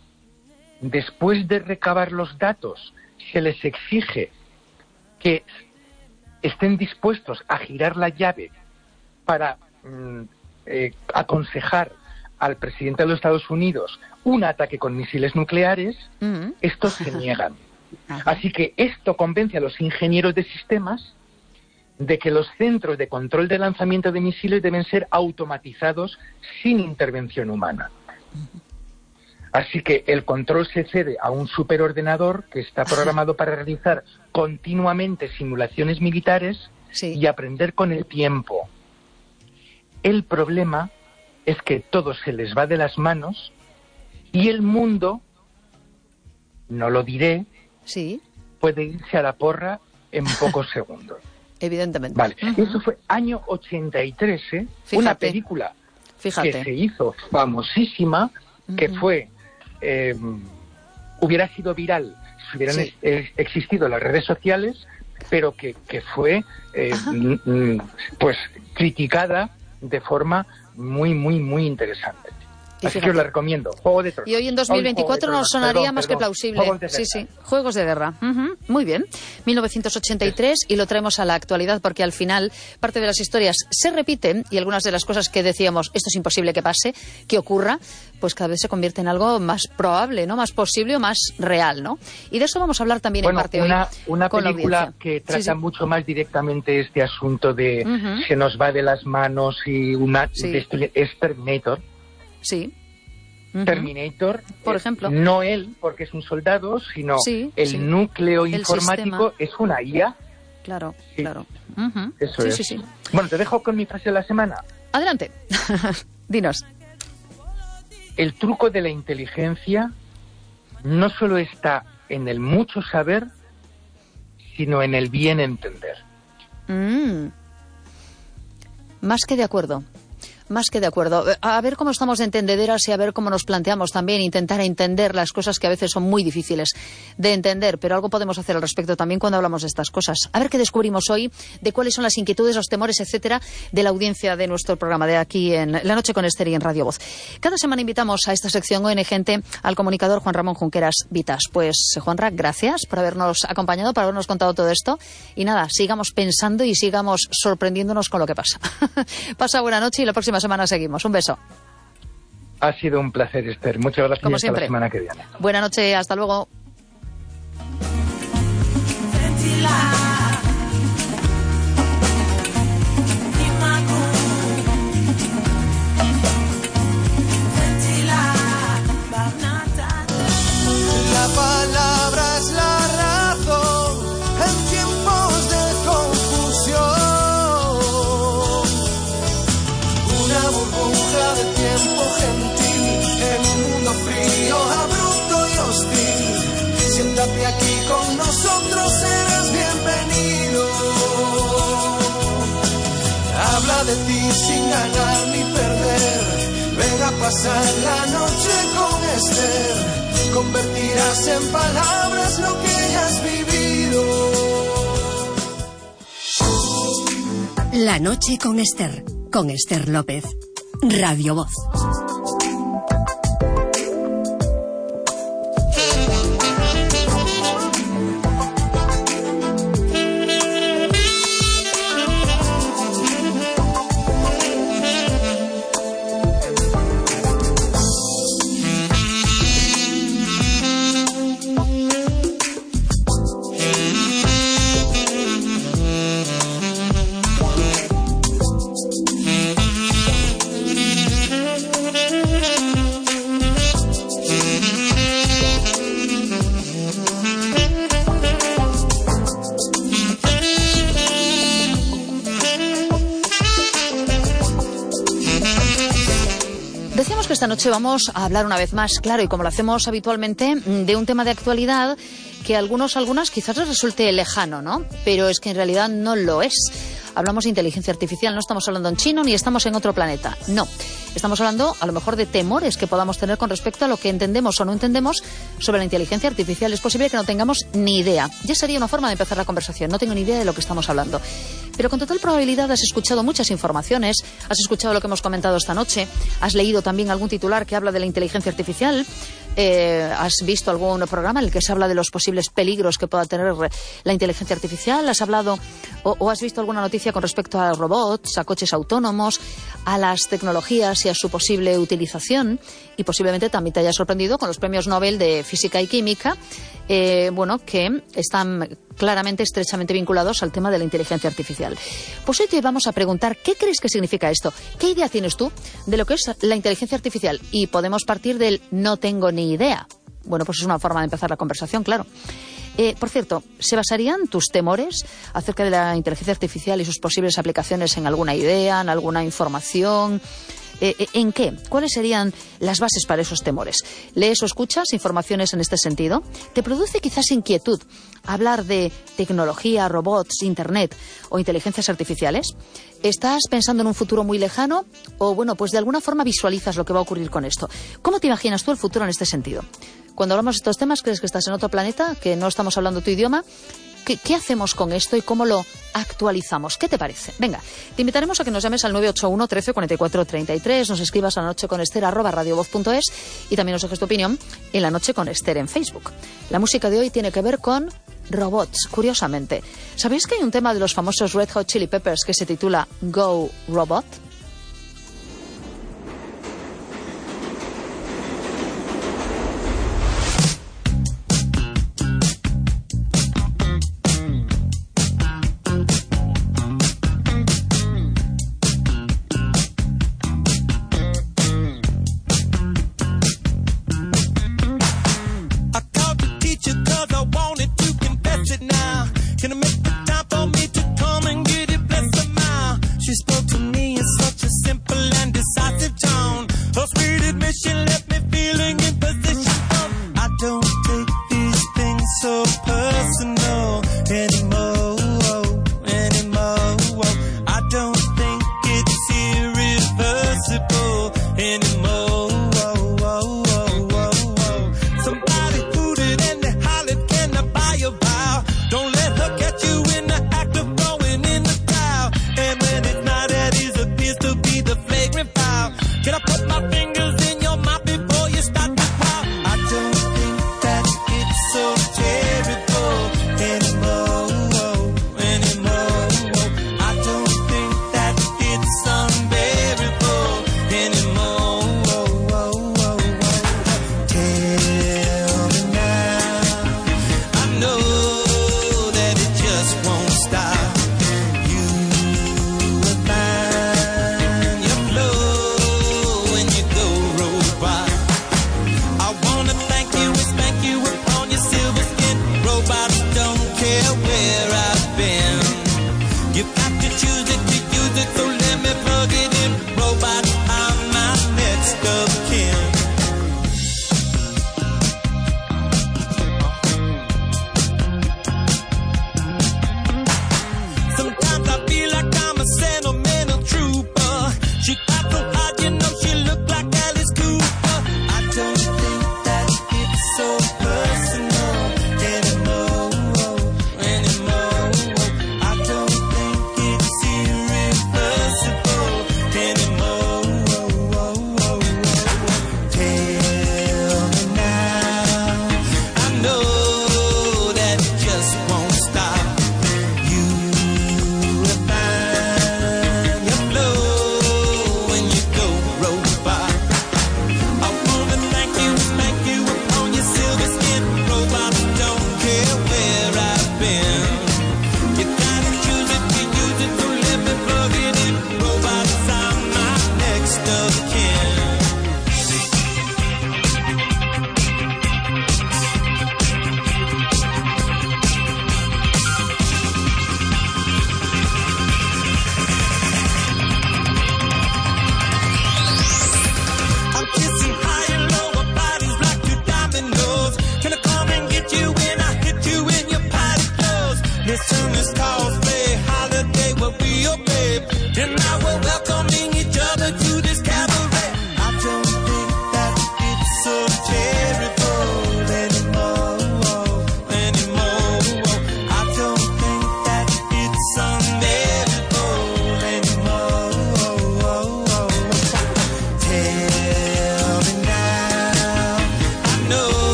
S4: después de recabar los datos, se les exige que estén dispuestos a girar la llave para mm, eh, aconsejar al presidente de los Estados Unidos un ataque con misiles nucleares, uh-huh. estos se niegan. Uh-huh. Así que esto convence a los ingenieros de sistemas de que los centros de control de lanzamiento de misiles deben ser automatizados sin intervención humana. Uh-huh. Así que el control se cede a un superordenador que está programado para realizar continuamente simulaciones militares sí. y aprender con el tiempo. El problema es que todo se les va de las manos y el mundo, no lo diré,
S2: sí.
S4: puede irse a la porra en pocos segundos.
S2: Evidentemente.
S4: Vale,
S2: uh-huh.
S4: eso fue año ochenta y tres, ¿eh?
S2: Fíjate.
S4: Una película
S2: Fíjate.
S4: que se hizo famosísima, uh-huh. que fue... Eh, hubiera sido viral si hubieran sí. es, existido las redes sociales, pero que, que fue eh, m- m- pues criticada de forma muy, muy, muy interesante.
S2: Y
S4: Así
S2: fíjate.
S4: que os la recomiendo. Juego de Tronos.
S2: Y hoy en dos mil veinticuatro nos sonaría
S4: perdón,
S2: más
S4: perdón.
S2: que plausible. Sí, sí. Juegos de guerra. Uh-huh. Muy bien. mil novecientos ochenta y tres y lo traemos a la actualidad porque al final parte de las historias se repiten y algunas de las cosas que decíamos, esto es imposible que pase, que ocurra, pues cada vez se convierte en algo más probable, ¿no? Más posible o más real, ¿no? Y de eso vamos a hablar también
S4: bueno,
S2: en parte
S4: una,
S2: hoy
S4: una
S2: con
S4: película
S2: la
S4: que trata
S2: sí, sí.
S4: mucho más directamente este asunto de uh-huh. se nos va de las manos y una
S2: sí.
S4: de, es Terminator.
S2: Sí.
S4: Terminator,
S2: por ejemplo,
S4: no él, porque es un soldado, sino
S2: sí,
S4: el
S2: sí.
S4: núcleo
S2: el
S4: informático
S2: sistema.
S4: Es una I A.
S2: Claro,
S4: sí.
S2: claro. Uh-huh.
S4: Eso
S2: sí,
S4: es.
S2: sí, sí.
S4: Bueno, te dejo con mi frase de la semana.
S2: Adelante. Dinos.
S4: El truco de la inteligencia no solo está en el mucho saber, sino en el bien entender.
S2: Mm. Más que de acuerdo. Más que de acuerdo. A ver cómo estamos de entendederas y a ver cómo nos planteamos también intentar entender las cosas que a veces son muy difíciles de entender, pero algo podemos hacer al respecto también cuando hablamos de estas cosas. A ver qué descubrimos hoy, de cuáles son las inquietudes, los temores, etcétera, de la audiencia de nuestro programa de aquí en La Noche con Esther y en Radio Voz. Cada semana invitamos a esta sección O N Gente al comunicador Juan Ramón Junqueras Vitas. Pues, Juanra, gracias por habernos acompañado, por habernos contado todo esto. Y nada, sigamos pensando y sigamos sorprendiéndonos con lo que pasa. Pasa buena noche y la próxima semana seguimos. Un beso.
S4: Ha sido un placer, Esther. Muchas gracias.
S2: Como
S4: y hasta
S2: siempre.
S4: la semana que viene.
S2: Buena noche, hasta luego.
S3: La palabra es la razón en tiempos de confusión. Una burbuja de tiempo gentil en un mundo frío, abrupto y hostil. Siéntate aquí con nosotros, serás bienvenido. Habla de ti sin ganar ni perder. Ven a pasar la noche con Esther. Convertirás en palabras lo que hayas vivido.
S1: La Noche con Esther, con Esther López. Radio Voz.
S2: Esta noche vamos a hablar una vez más, claro, y como lo hacemos habitualmente, de un tema de actualidad que a algunos, algunas quizás les resulte lejano, ¿no? Pero es que en realidad no lo es. Hablamos de inteligencia artificial, no estamos hablando en chino ni estamos en otro planeta, no. Estamos hablando a lo mejor de temores que podamos tener con respecto a lo que entendemos o no entendemos sobre la inteligencia artificial. Es posible que no tengamos ni idea. Ya sería una forma de empezar la conversación. No tengo ni idea de lo que estamos hablando. Pero con total probabilidad has escuchado muchas informaciones, has escuchado lo que hemos comentado esta noche, has leído también algún titular que habla de la inteligencia artificial, eh, has visto algún programa en el que se habla de los posibles peligros que pueda tener la inteligencia artificial, has hablado o, o has visto alguna noticia con respecto a robots, a coches autónomos, a las tecnologías y a su posible utilización, y posiblemente también te haya sorprendido con los premios Nobel de Física y Química, eh, bueno, que están claramente, estrechamente vinculados al tema de la inteligencia artificial. Pues hoy te vamos a preguntar, ¿qué crees que significa esto? ¿Qué idea tienes tú de lo que es la inteligencia artificial? Y podemos partir del no tengo ni idea. Bueno, pues es una forma de empezar la conversación, claro. Eh, por cierto, ¿se basarían tus temores acerca de la inteligencia artificial y sus posibles aplicaciones en alguna idea, en alguna información? Eh, ¿En qué? ¿Cuáles serían las bases para esos temores? ¿Lees o escuchas informaciones en este sentido? ¿Te produce quizás inquietud hablar de tecnología, robots, internet o inteligencias artificiales? ¿Estás pensando en un futuro muy lejano? O, bueno, pues de alguna forma visualizas lo que va a ocurrir con esto. ¿Cómo te imaginas tú el futuro en este sentido? Cuando hablamos de estos temas, ¿crees que estás en otro planeta, que no estamos hablando tu idioma? ¿Qué, ¿Qué hacemos con esto y cómo lo actualizamos? ¿Qué te parece? Venga, te invitaremos a que nos llames al nueve ocho uno, trece, cuarenta y cuatro, treinta y tres, nos escribas a la noche con Esther arroba radiovoz punto es y también nos dejes tu opinión en La Noche con Esther en Facebook. La música de hoy tiene que ver con robots, curiosamente. ¿Sabéis que hay un tema de los famosos Red Hot Chili Peppers que se titula Go Robot?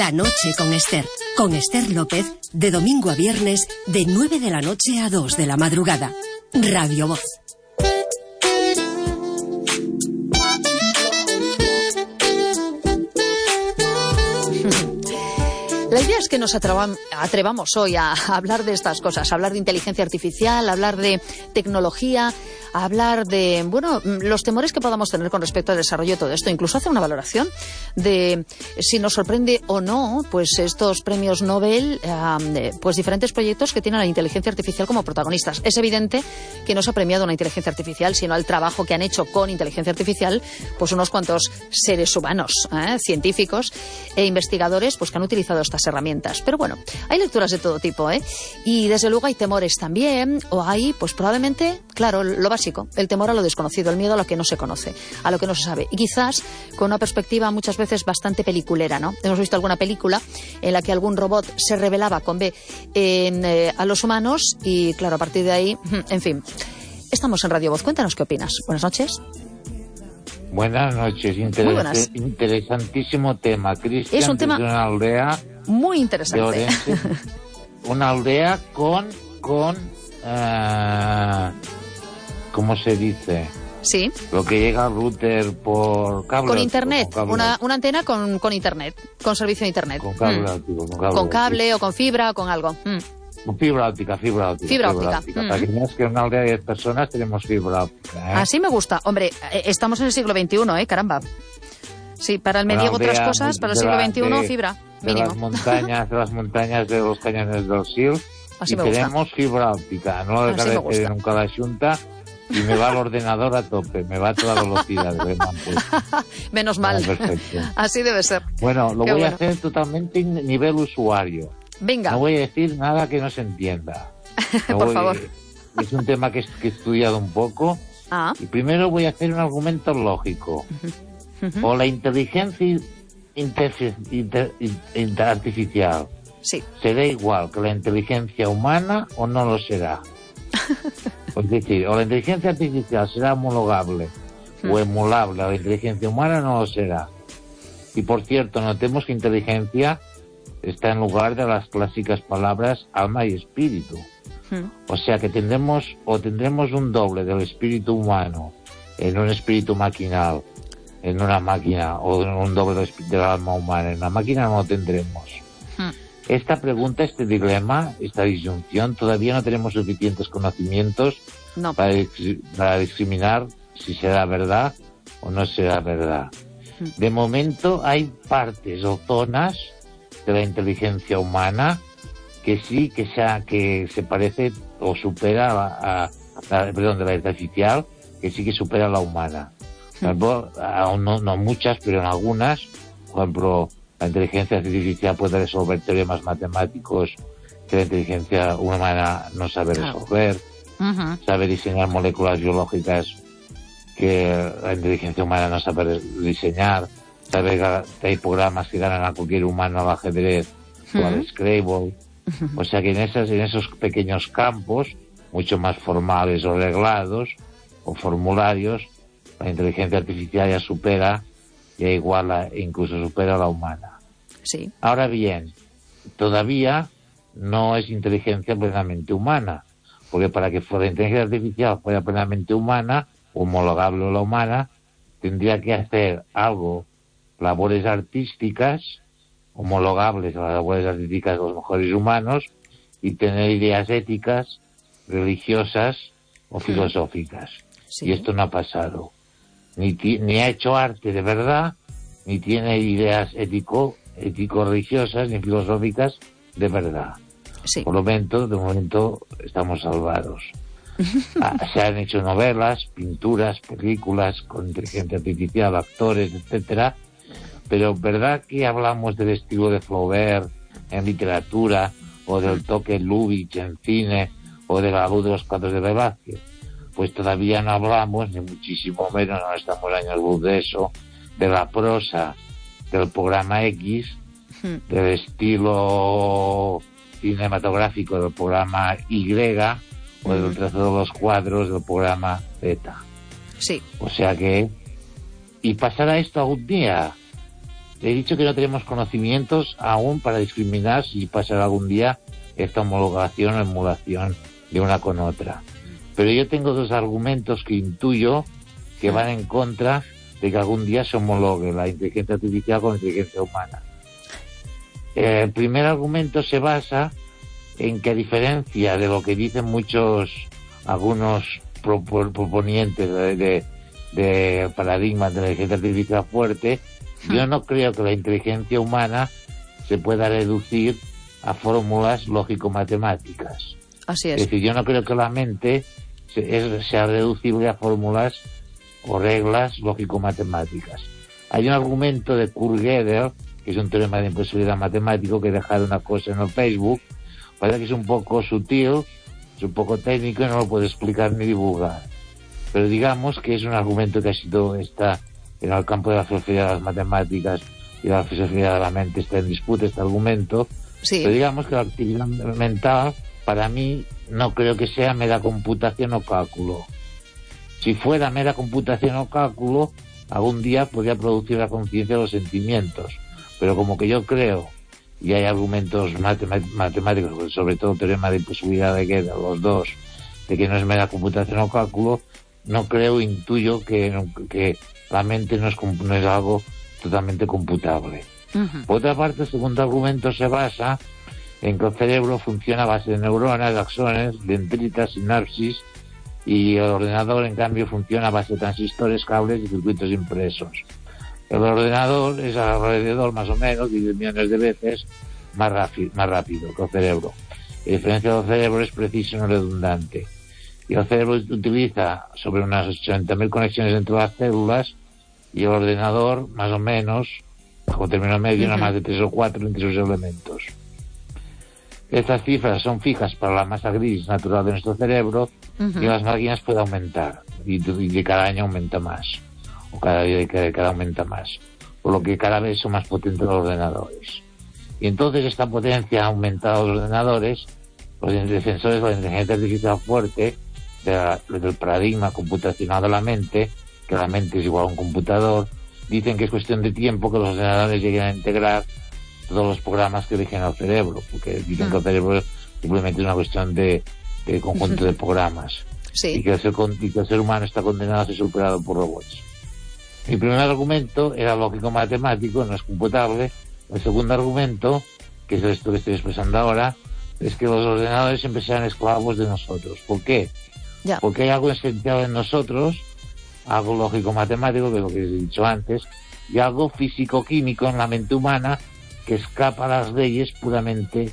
S1: La noche con Esther. Con Esther López, de domingo a viernes, de nueve de la noche a dos de la madrugada. Radio Voz.
S2: La idea es que nos atrevamos hoy a hablar de estas cosas, a hablar de inteligencia artificial, a hablar de tecnología, a hablar de, bueno, los temores que podamos tener con respecto al desarrollo de todo esto. Incluso hacer una valoración de si nos sorprende o no, pues estos premios Nobel, eh, pues diferentes proyectos que tienen a la inteligencia artificial como protagonistas. Es evidente que no se ha premiado una inteligencia artificial, sino al trabajo que han hecho con inteligencia artificial, pues unos cuantos seres humanos, ¿eh? científicos e investigadores, pues que han utilizado estas herramientas. Pero bueno, hay lecturas de todo tipo, ¿eh? Y desde luego hay temores también, o hay, pues probablemente, claro, lo básico, el temor a lo desconocido, el miedo a lo que no se conoce, a lo que no se sabe. Y quizás con una perspectiva muchas veces bastante peliculera, ¿no? Hemos visto alguna película en la que algún robot se rebelaba con B en, eh, a los humanos y, claro, a partir de ahí, en fin. Estamos en Radio Voz. Cuéntanos qué opinas. Buenas noches.
S5: Buenas noches. Interes- Muy buenas. Interesantísimo tema, Cristian.
S2: Es un tema
S5: de una aldea
S2: muy interesante.
S5: Orense, una aldea con, con uh, ¿cómo se dice?
S2: Sí.
S5: Lo que llega al router por cable.
S2: Con internet,
S5: con cable
S2: una, una antena con, con internet, con servicio de internet.
S5: Con cable,
S2: mm.
S5: óptico, con cable,
S2: con cable o con fibra o con algo. Mm.
S5: Con fibra óptica, fibra óptica.
S2: Fibra,
S5: fibra
S2: óptica.
S5: óptica.
S2: Mm.
S5: Para que veas que en una aldea de diez personas tenemos fibra óptica. ¿eh?
S2: Así me gusta. Hombre, estamos en el siglo veintiuno, ¿eh? Caramba. Sí, para el mediego otras cosas, para el siglo veintiuno, de, fibra,
S5: de
S2: mínimo.
S5: Las montañas, de las montañas de los cañones del Sil.
S2: Así
S5: y
S2: me
S5: tenemos
S2: gusta.
S5: fibra óptica. No lo debe pedir nunca a la Xunta. Y me va el ordenador a tope, me va a toda velocidad.
S2: Menos mal.
S5: Ah, perfecto.
S2: Así debe ser.
S5: Bueno, lo
S2: Qué
S5: voy
S2: bueno.
S5: a hacer totalmente en nivel usuario.
S2: Venga.
S5: No voy a decir nada que no se entienda. No
S2: Por
S5: voy,
S2: favor.
S5: Es un tema que, que he estudiado un poco.
S2: Ah.
S5: Y primero voy a hacer un argumento lógico.
S2: Uh-huh. Uh-huh.
S5: O la inteligencia inter, inter, inter, artificial
S2: sí.
S5: será igual que la inteligencia humana o no lo será. Es decir, o la inteligencia artificial será homologable hmm. o emulable a la inteligencia humana, no lo será. Y por cierto, notemos que inteligencia está en lugar de las clásicas palabras alma y espíritu. Hmm. O sea que tendremos o tendremos un doble del espíritu humano en un espíritu maquinal, en una máquina, o un doble del, del alma humana en una máquina, no lo tendremos. Hmm. Esta pregunta, este dilema, esta disyunción, todavía no tenemos suficientes conocimientos
S2: no.
S5: para, para discriminar si será verdad o no será verdad. De momento hay partes o zonas de la inteligencia humana que sí, que se, que se parece o supera a, a, a perdón, de la artificial, que sí que supera a la humana. Por ejemplo, aún no, no muchas, pero en algunas, por ejemplo, la inteligencia artificial puede resolver teoremas matemáticos que la inteligencia humana no sabe resolver,
S2: uh-huh.
S5: sabe diseñar moléculas biológicas que la inteligencia humana no sabe diseñar, sabe que hay programas que ganan a cualquier humano al ajedrez uh-huh. o al Scrabble. Uh-huh. O sea que en, esas, en esos pequeños campos, mucho más formales o reglados o formularios, la inteligencia artificial ya supera, ya iguala e incluso supera a la humana.
S2: Sí.
S5: Ahora bien, todavía no es inteligencia plenamente humana, porque para que fuera inteligencia artificial fuera plenamente humana, homologable a la humana, tendría que hacer algo, labores artísticas, homologables a las labores artísticas de los mejores humanos, y tener ideas éticas, religiosas o filosóficas.
S2: Sí.
S5: Y esto no ha pasado. Ni, ti, ni ha hecho arte de verdad, ni tiene ideas ético ético-religiosas ni filosóficas de verdad.
S2: Sí.
S5: Por lo momento, de momento, estamos salvados. ah, se han hecho novelas, pinturas, películas con inteligencia artificial, actores, etcétera, pero ¿verdad que hablamos del estilo de Flaubert en literatura, o del toque Lubitsch en cine, o de la luz de los cuadros de Velázquez? Pues todavía no hablamos, ni muchísimo menos, no estamos años luz de eso, de la prosa del programa X, hmm. del estilo cinematográfico del programa Y, o del hmm. trazo de los cuadros del programa Z.
S2: Sí.
S5: O sea que, ¿y pasará esto algún día? he dicho que no tenemos conocimientos aún para discriminar si pasará algún día esta homologación o emulación de una con otra. Pero yo tengo dos argumentos que intuyo que van en contra de que algún día se homologue la inteligencia artificial con la inteligencia humana. El primer argumento se basa en que, a diferencia de lo que dicen muchos, algunos proponientes de, de, de paradigmas de la inteligencia artificial fuerte, yo no creo que la inteligencia humana se pueda reducir a fórmulas lógico-matemáticas.
S2: Así es.
S5: Es decir, yo no creo que la mente sea reducible a fórmulas o reglas lógico-matemáticas. Hay un argumento de Kurt Gödel, que es un teorema de imposibilidad matemático, que he dejado una cosa en el Facebook, parece que es un poco sutil, es un poco técnico y no lo puedo explicar ni divulgar. Pero digamos que es un argumento que ha sido, está en el campo de la filosofía de las matemáticas y de la filosofía de la mente, está en disputa este argumento.
S2: Sí.
S5: Pero digamos que la actividad mental, para mí, no creo que sea mera computación o cálculo. Si fuera mera computación o cálculo, algún día podría producir la conciencia de los sentimientos. Pero como que yo creo, y hay argumentos matemáticos, sobre todo el teorema de imposibilidad de Gödel, los dos, de que no es mera computación o cálculo, no creo, intuyo que, que la mente no es, no es algo totalmente computable. Uh-huh. Por otra parte, el segundo argumento se basa en que el cerebro funciona a base de neuronas, axones, dendritas, sinapsis, y el ordenador, en cambio, funciona a base de transistores, cables y circuitos impresos. El ordenador es alrededor, más o menos, diez millones de veces más, rápido, más rápido que el cerebro. La diferencia del cerebro es preciso y no redundante. Y el cerebro utiliza sobre unas ochenta mil conexiones entre las células, y el ordenador, más o menos, como término medio, uh-huh. no más de tres o cuatro entre sus elementos. Estas cifras son fijas para la masa gris natural de nuestro cerebro, uh-huh. y las máquinas pueden aumentar, y, y de cada año aumenta más, o cada día de cada, cada aumenta más, por lo que cada vez son más potentes los ordenadores. Y entonces esta potencia ha aumentado los ordenadores, los defensores de la inteligencia artificial fuerte, de la, del paradigma computacional de la mente, que la mente es igual a un computador, dicen que es cuestión de tiempo que los ordenadores lleguen a integrar todos los programas que rigen al cerebro, porque dicen uh-huh. que el cerebro simplemente es una cuestión de, de conjunto uh-huh. de programas,
S2: sí.
S5: y, que el ser, y que el ser humano está condenado a ser superado por robots. Mi primer argumento era lógico-matemático, no es computable. El segundo argumento, que es esto que estoy expresando ahora, es que los ordenadores siempre serán esclavos de nosotros. ¿Por qué?
S2: Ya.
S5: Porque hay algo esencial en nosotros, algo lógico-matemático, que es lo que he dicho antes, y algo físico-químico en la mente humana que escapa a las leyes puramente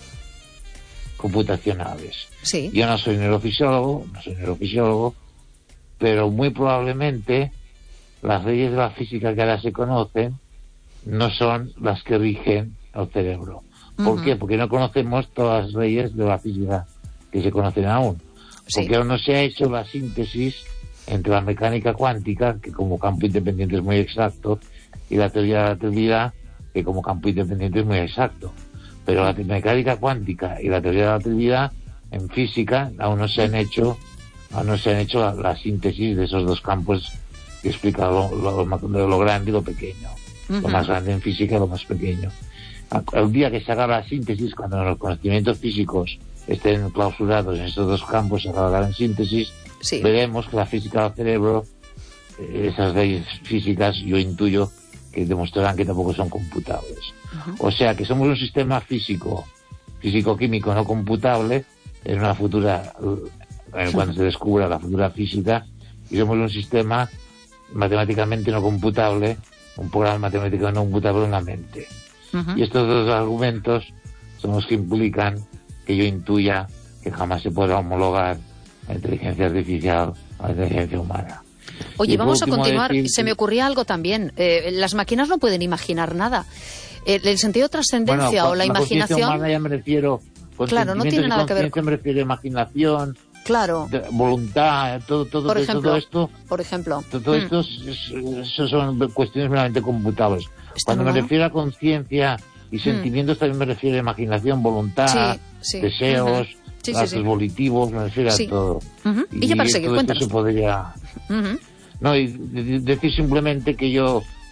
S5: computacionales.
S2: Sí.
S5: Yo no soy neurofisiólogo, no soy neurofisiólogo, pero muy probablemente las leyes de la física que ahora se conocen no son las que rigen el cerebro. ¿Por uh-huh. qué? Porque no conocemos todas las leyes de la física que se conocen aún.
S2: Sí.
S5: Porque aún no se ha hecho la síntesis entre la mecánica cuántica, que como campo independiente es muy exacto, y la teoría de la relatividad, que como campo independiente es muy exacto. Pero la mecánica cuántica y la teoría de la relatividad en física aún no se han hecho, aún no se han hecho la, la síntesis de esos dos campos que explica lo, lo, lo, lo grande y lo pequeño. Uh-huh. Lo más grande en física y lo más pequeño. El día que se haga la síntesis, cuando los conocimientos físicos estén clausurados en estos dos campos, se haga la síntesis, sí. veremos que la física del cerebro, esas leyes físicas, yo intuyo que demostrarán que tampoco son computables. Uh-huh. O sea que somos un sistema físico, físico-químico no computable en una futura, eh, cuando se descubra la futura física, y somos un sistema matemáticamente no computable, un programa matemático no computable en la mente. Uh-huh. Y estos dos argumentos son los que implican que yo intuya que jamás se podrá homologar la inteligencia artificial a la inteligencia humana.
S2: Oye,
S5: y
S2: vamos a continuar.
S5: decir...
S2: Se me ocurría algo también. Eh, las máquinas no pueden imaginar nada. Eh, el sentido de trascendencia
S5: bueno,
S2: o la,
S5: la
S2: imaginación...
S5: Humana ya me refiero...
S2: Claro, no tiene nada que ver
S5: con... me refiero a imaginación...
S2: Claro.
S5: Voluntad, todo, todo,
S2: por ejemplo,
S5: todo esto.
S2: Por ejemplo.
S5: Todo
S2: mm.
S5: esto es, es, son cuestiones meramente computables. Cuando
S2: no?
S5: me refiero a conciencia y sentimientos, mm. también me refiero a imaginación, voluntad,
S2: sí, sí.
S5: deseos,
S2: uh-huh. sí,
S5: actos
S2: sí, sí.
S5: volitivos, me refiero
S2: sí.
S5: a todo.
S2: Uh-huh. Y, y ya para seguir,
S5: todo
S2: cuéntanos.
S5: esto se podría...
S2: Uh-huh.
S5: No, y decir simplemente que yo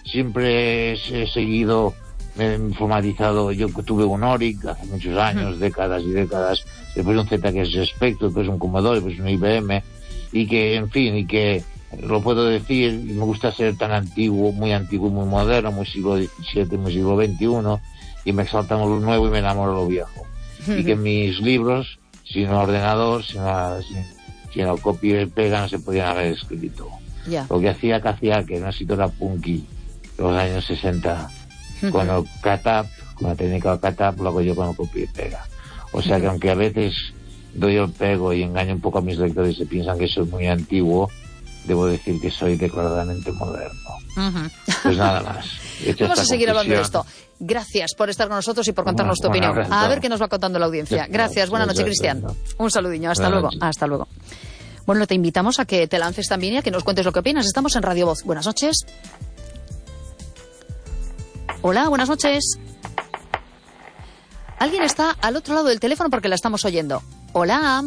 S5: siempre he seguido, me he informatizado. Yo tuve un Oric hace muchos años, uh-huh. décadas y décadas, después un Z T S Spectrum, después un Commodore, después un I B M, y que, en fin, y que lo puedo decir, y me gusta ser tan antiguo, muy antiguo, muy moderno, muy siglo diecisiete, muy siglo veintiuno, y me exalta lo nuevo y me enamoro lo viejo. Uh-huh. Y que mis libros, sin ordenador, sin, sin, sin el copia y pega, no se podían haber escrito. Yeah. Lo que hacía que hacía que no era punky los años sesenta, uh-huh. con el catap, con la técnica del catap, lo hago yo con el copia y pega. O sea uh-huh. que aunque a veces doy el pego y engaño un poco a mis lectores y piensan que soy muy antiguo, debo decir que soy declaradamente moderno. Uh-huh. Pues nada más.
S2: Vamos a seguir hablando de esto. Gracias por estar con nosotros y por contarnos tu opinión. A ver qué nos va contando la audiencia. Gracias. Buenas noches, Cristian. Un saludinho. Hasta luego. Hasta luego. Bueno, te invitamos a que te lances también y a que nos cuentes lo que opinas. Estamos en Radio Voz. Buenas noches. Hola, buenas noches. Alguien está al otro lado del teléfono porque la estamos oyendo. Hola.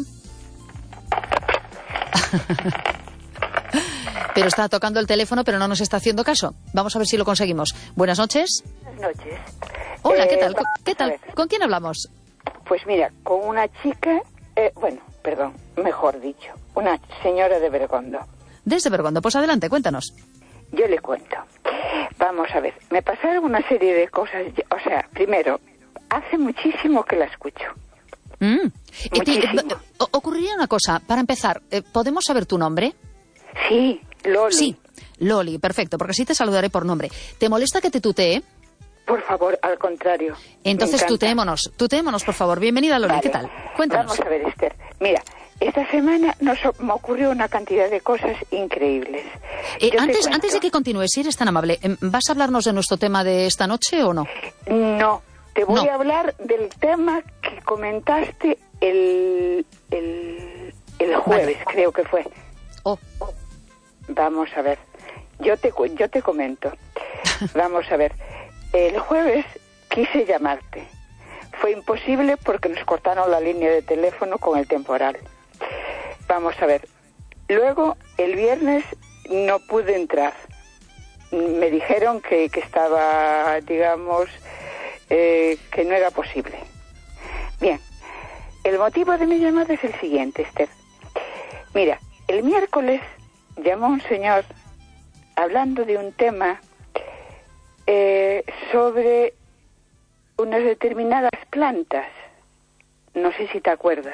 S2: Pero está tocando el teléfono, pero no nos está haciendo caso. Vamos a ver si lo conseguimos. Buenas noches.
S6: Buenas noches.
S2: Hola, ¿qué
S6: eh,
S2: tal? ¿Qué tal? ¿Con quién hablamos?
S6: Pues mira, con una chica, eh, bueno, perdón, mejor dicho, una señora de Bergondo.
S2: Desde Bergondo, pues adelante, cuéntanos.
S6: Yo le cuento. Vamos a ver, me pasaron una serie de cosas, o sea, primero, hace muchísimo que la escucho.
S2: Mm.
S6: Muchísimo.
S2: Eh, ocurriría una cosa, para empezar, eh, ¿podemos saber tu nombre?
S6: Sí, Loli.
S2: Sí, Loli, perfecto, porque así te saludaré por nombre. ¿Te molesta que te tutee?
S6: Por favor, al contrario.
S2: Entonces tuteémonos, tuteémonos, por favor. Bienvenida, Loli, vale. ¿Qué tal? Cuéntanos.
S6: Vamos a ver, Esther. Mira, esta semana nos me ocurrió una cantidad de cosas increíbles.
S2: Eh, antes, antes de que continúes, si eres tan amable, ¿vas a hablarnos de nuestro tema de esta noche o no?
S6: No, te voy
S2: no.
S6: a hablar del tema que comentaste el, el, el jueves, vale. creo que fue.
S2: Oh.
S6: Vamos a ver, yo te, yo te comento. Vamos a ver, el jueves quise llamarte. Fue imposible porque nos cortaron la línea de teléfono con el temporal. Vamos a ver, luego el viernes no pude entrar. Me dijeron que, que estaba, digamos, eh, que no era posible. Bien, el motivo de mi llamada es el siguiente, Esther. Mira, el miércoles llamó un señor hablando de un tema eh, sobre unas determinadas plantas. No sé si te acuerdas.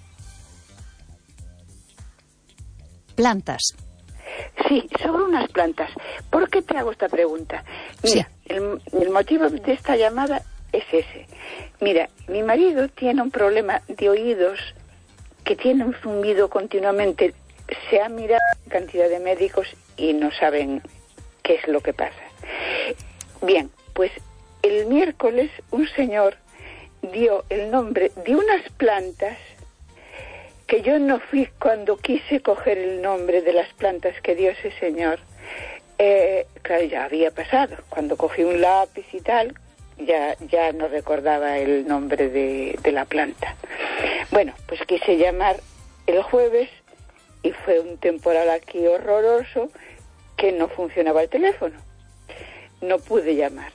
S2: ¿Plantas?
S6: Sí, sobre unas plantas. ¿Por qué te hago esta pregunta? Mira, sí. el, el motivo de esta llamada es ese. Mira, mi marido tiene un problema de oídos que tiene un zumbido continuamente. Se ha mirado cantidad de médicos y no saben qué es lo que pasa. Bien, pues el miércoles un señor dio el nombre de unas plantas que yo no fui cuando quise coger el nombre de las plantas que dio ese señor. Eh, claro, ya había pasado. Cuando cogí un lápiz y tal, ya, ya no recordaba el nombre de, de la planta. Bueno, pues quise llamar el jueves y fue un temporal aquí horroroso que no funcionaba el teléfono. No pude llamar.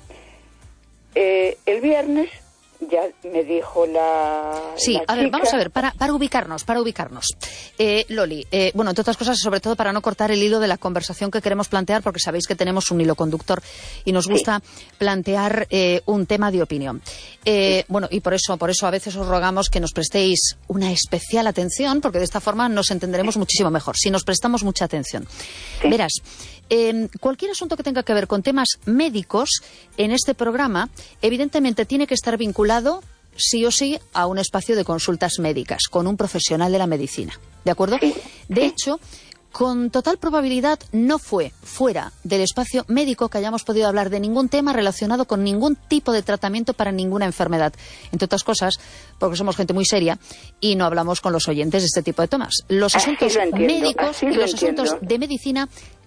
S6: Eh, el viernes ya me dijo la
S2: Sí,
S6: la
S2: a ver,
S6: chica...
S2: vamos a ver, para, para ubicarnos, para ubicarnos. Eh, Loli, eh, bueno, entre otras cosas, sobre todo para no cortar el hilo de la conversación que queremos plantear, porque sabéis que tenemos un hilo conductor y nos gusta sí. plantear eh, un tema de opinión. Eh, sí. Bueno, y por eso, por eso a veces os rogamos que nos prestéis una especial atención, porque de esta forma nos entenderemos sí. muchísimo mejor, si nos prestamos mucha atención. Sí. Verás, eh, cualquier asunto que tenga que ver con temas médicos en este programa, evidentemente tiene que estar vinculado sí o sí a un espacio de consultas médicas con un profesional de la medicina, ¿de acuerdo? De hecho, con total probabilidad no fue fuera del espacio médico que hayamos podido hablar de ningún tema relacionado con ningún tipo de tratamiento para ninguna enfermedad, entre otras cosas porque somos gente muy seria y no hablamos con los oyentes de este tipo de temas. Los asuntos médicos y los asuntos de medicina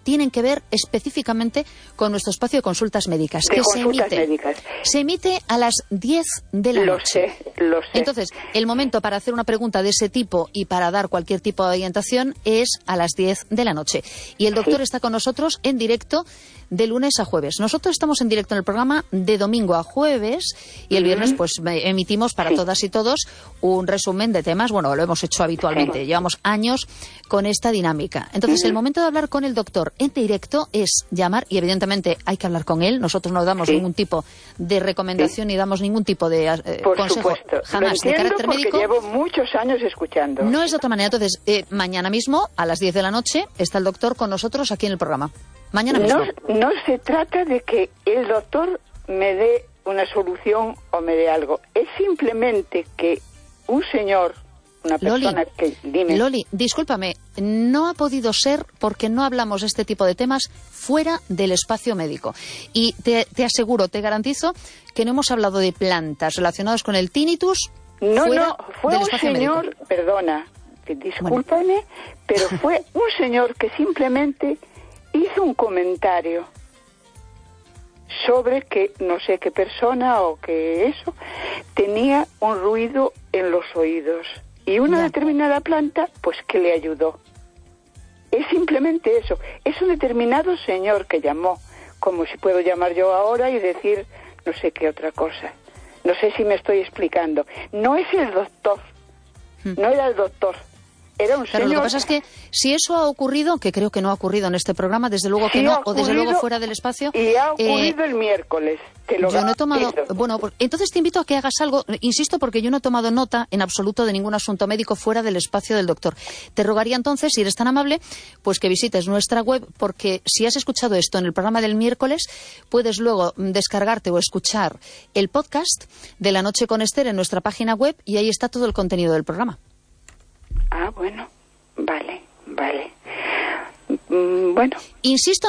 S2: tienen que ver específicamente con nuestro espacio de consultas médicas.
S6: De
S2: que
S6: consultas
S2: se emite,
S6: médicas.
S2: Se emite a las diez de la
S6: lo
S2: noche.
S6: Sé, lo sé.
S2: Entonces, el momento para hacer una pregunta de ese tipo y para dar cualquier tipo de orientación es a las diez de la noche. Y el doctor sí. está con nosotros en directo de lunes a jueves. Nosotros estamos en directo en el programa de domingo a jueves y el viernes pues emitimos para sí. todas y todos un resumen de temas. Bueno, lo hemos hecho habitualmente. Sí. Llevamos años con esta dinámica. Entonces, uh-huh. el momento de hablar con el doctor en directo es llamar y evidentemente hay que hablar con él. Nosotros no damos sí. ningún tipo de recomendación sí. ni damos ningún tipo de eh,
S6: Por
S2: consejo
S6: supuesto.
S2: jamás
S6: Lo
S2: de carácter
S6: porque
S2: médico.
S6: Llevo muchos años escuchando.
S2: No es de otra manera. Entonces, eh, mañana mismo a las diez de la noche está el doctor con nosotros aquí en el programa. Mañana mismo.
S6: No, no se trata de que el doctor me dé una solución o me dé algo. Es simplemente que un señor, una persona
S2: Loli,
S6: que... Dime.
S2: Loli, discúlpame, no ha podido ser porque no hablamos de este tipo de temas fuera del espacio médico. Y te, te aseguro, te garantizo que no hemos hablado de plantas relacionadas con el tinnitus
S6: no,
S2: fuera
S6: no, fue
S2: del
S6: un
S2: espacio
S6: señor,
S2: médico.
S6: Perdona, discúlpame, bueno. pero fue un señor que simplemente hizo un comentario sobre que no sé qué persona o que eso tenía un ruido en los oídos y una ya. determinada planta pues que le ayudó. Es simplemente eso. Es un determinado señor que llamó, como si puedo llamar yo ahora y decir no sé qué otra cosa. No sé si me estoy explicando. No es el doctor, hmm. no era el doctor. Era un
S2: claro,
S6: señor...
S2: lo que pasa es que si eso ha ocurrido, que creo que no ha ocurrido en este programa, desde luego que
S6: sí
S2: no, o desde luego fuera del espacio...
S6: Y ha ocurrido eh, el miércoles. Te lo
S2: yo no he tomado...
S6: Eso.
S2: Bueno, pues, entonces te invito a que hagas algo, insisto, porque yo no he tomado nota en absoluto de ningún asunto médico fuera del espacio del doctor. Te rogaría entonces, si eres tan amable, pues que visites nuestra web, porque si has escuchado esto en el programa del miércoles, puedes luego descargarte o escuchar el podcast de La Noche con Esther en nuestra página web y ahí está todo el contenido del programa.
S6: Ah, bueno. Vale, vale. Mm, bueno.
S2: Insisto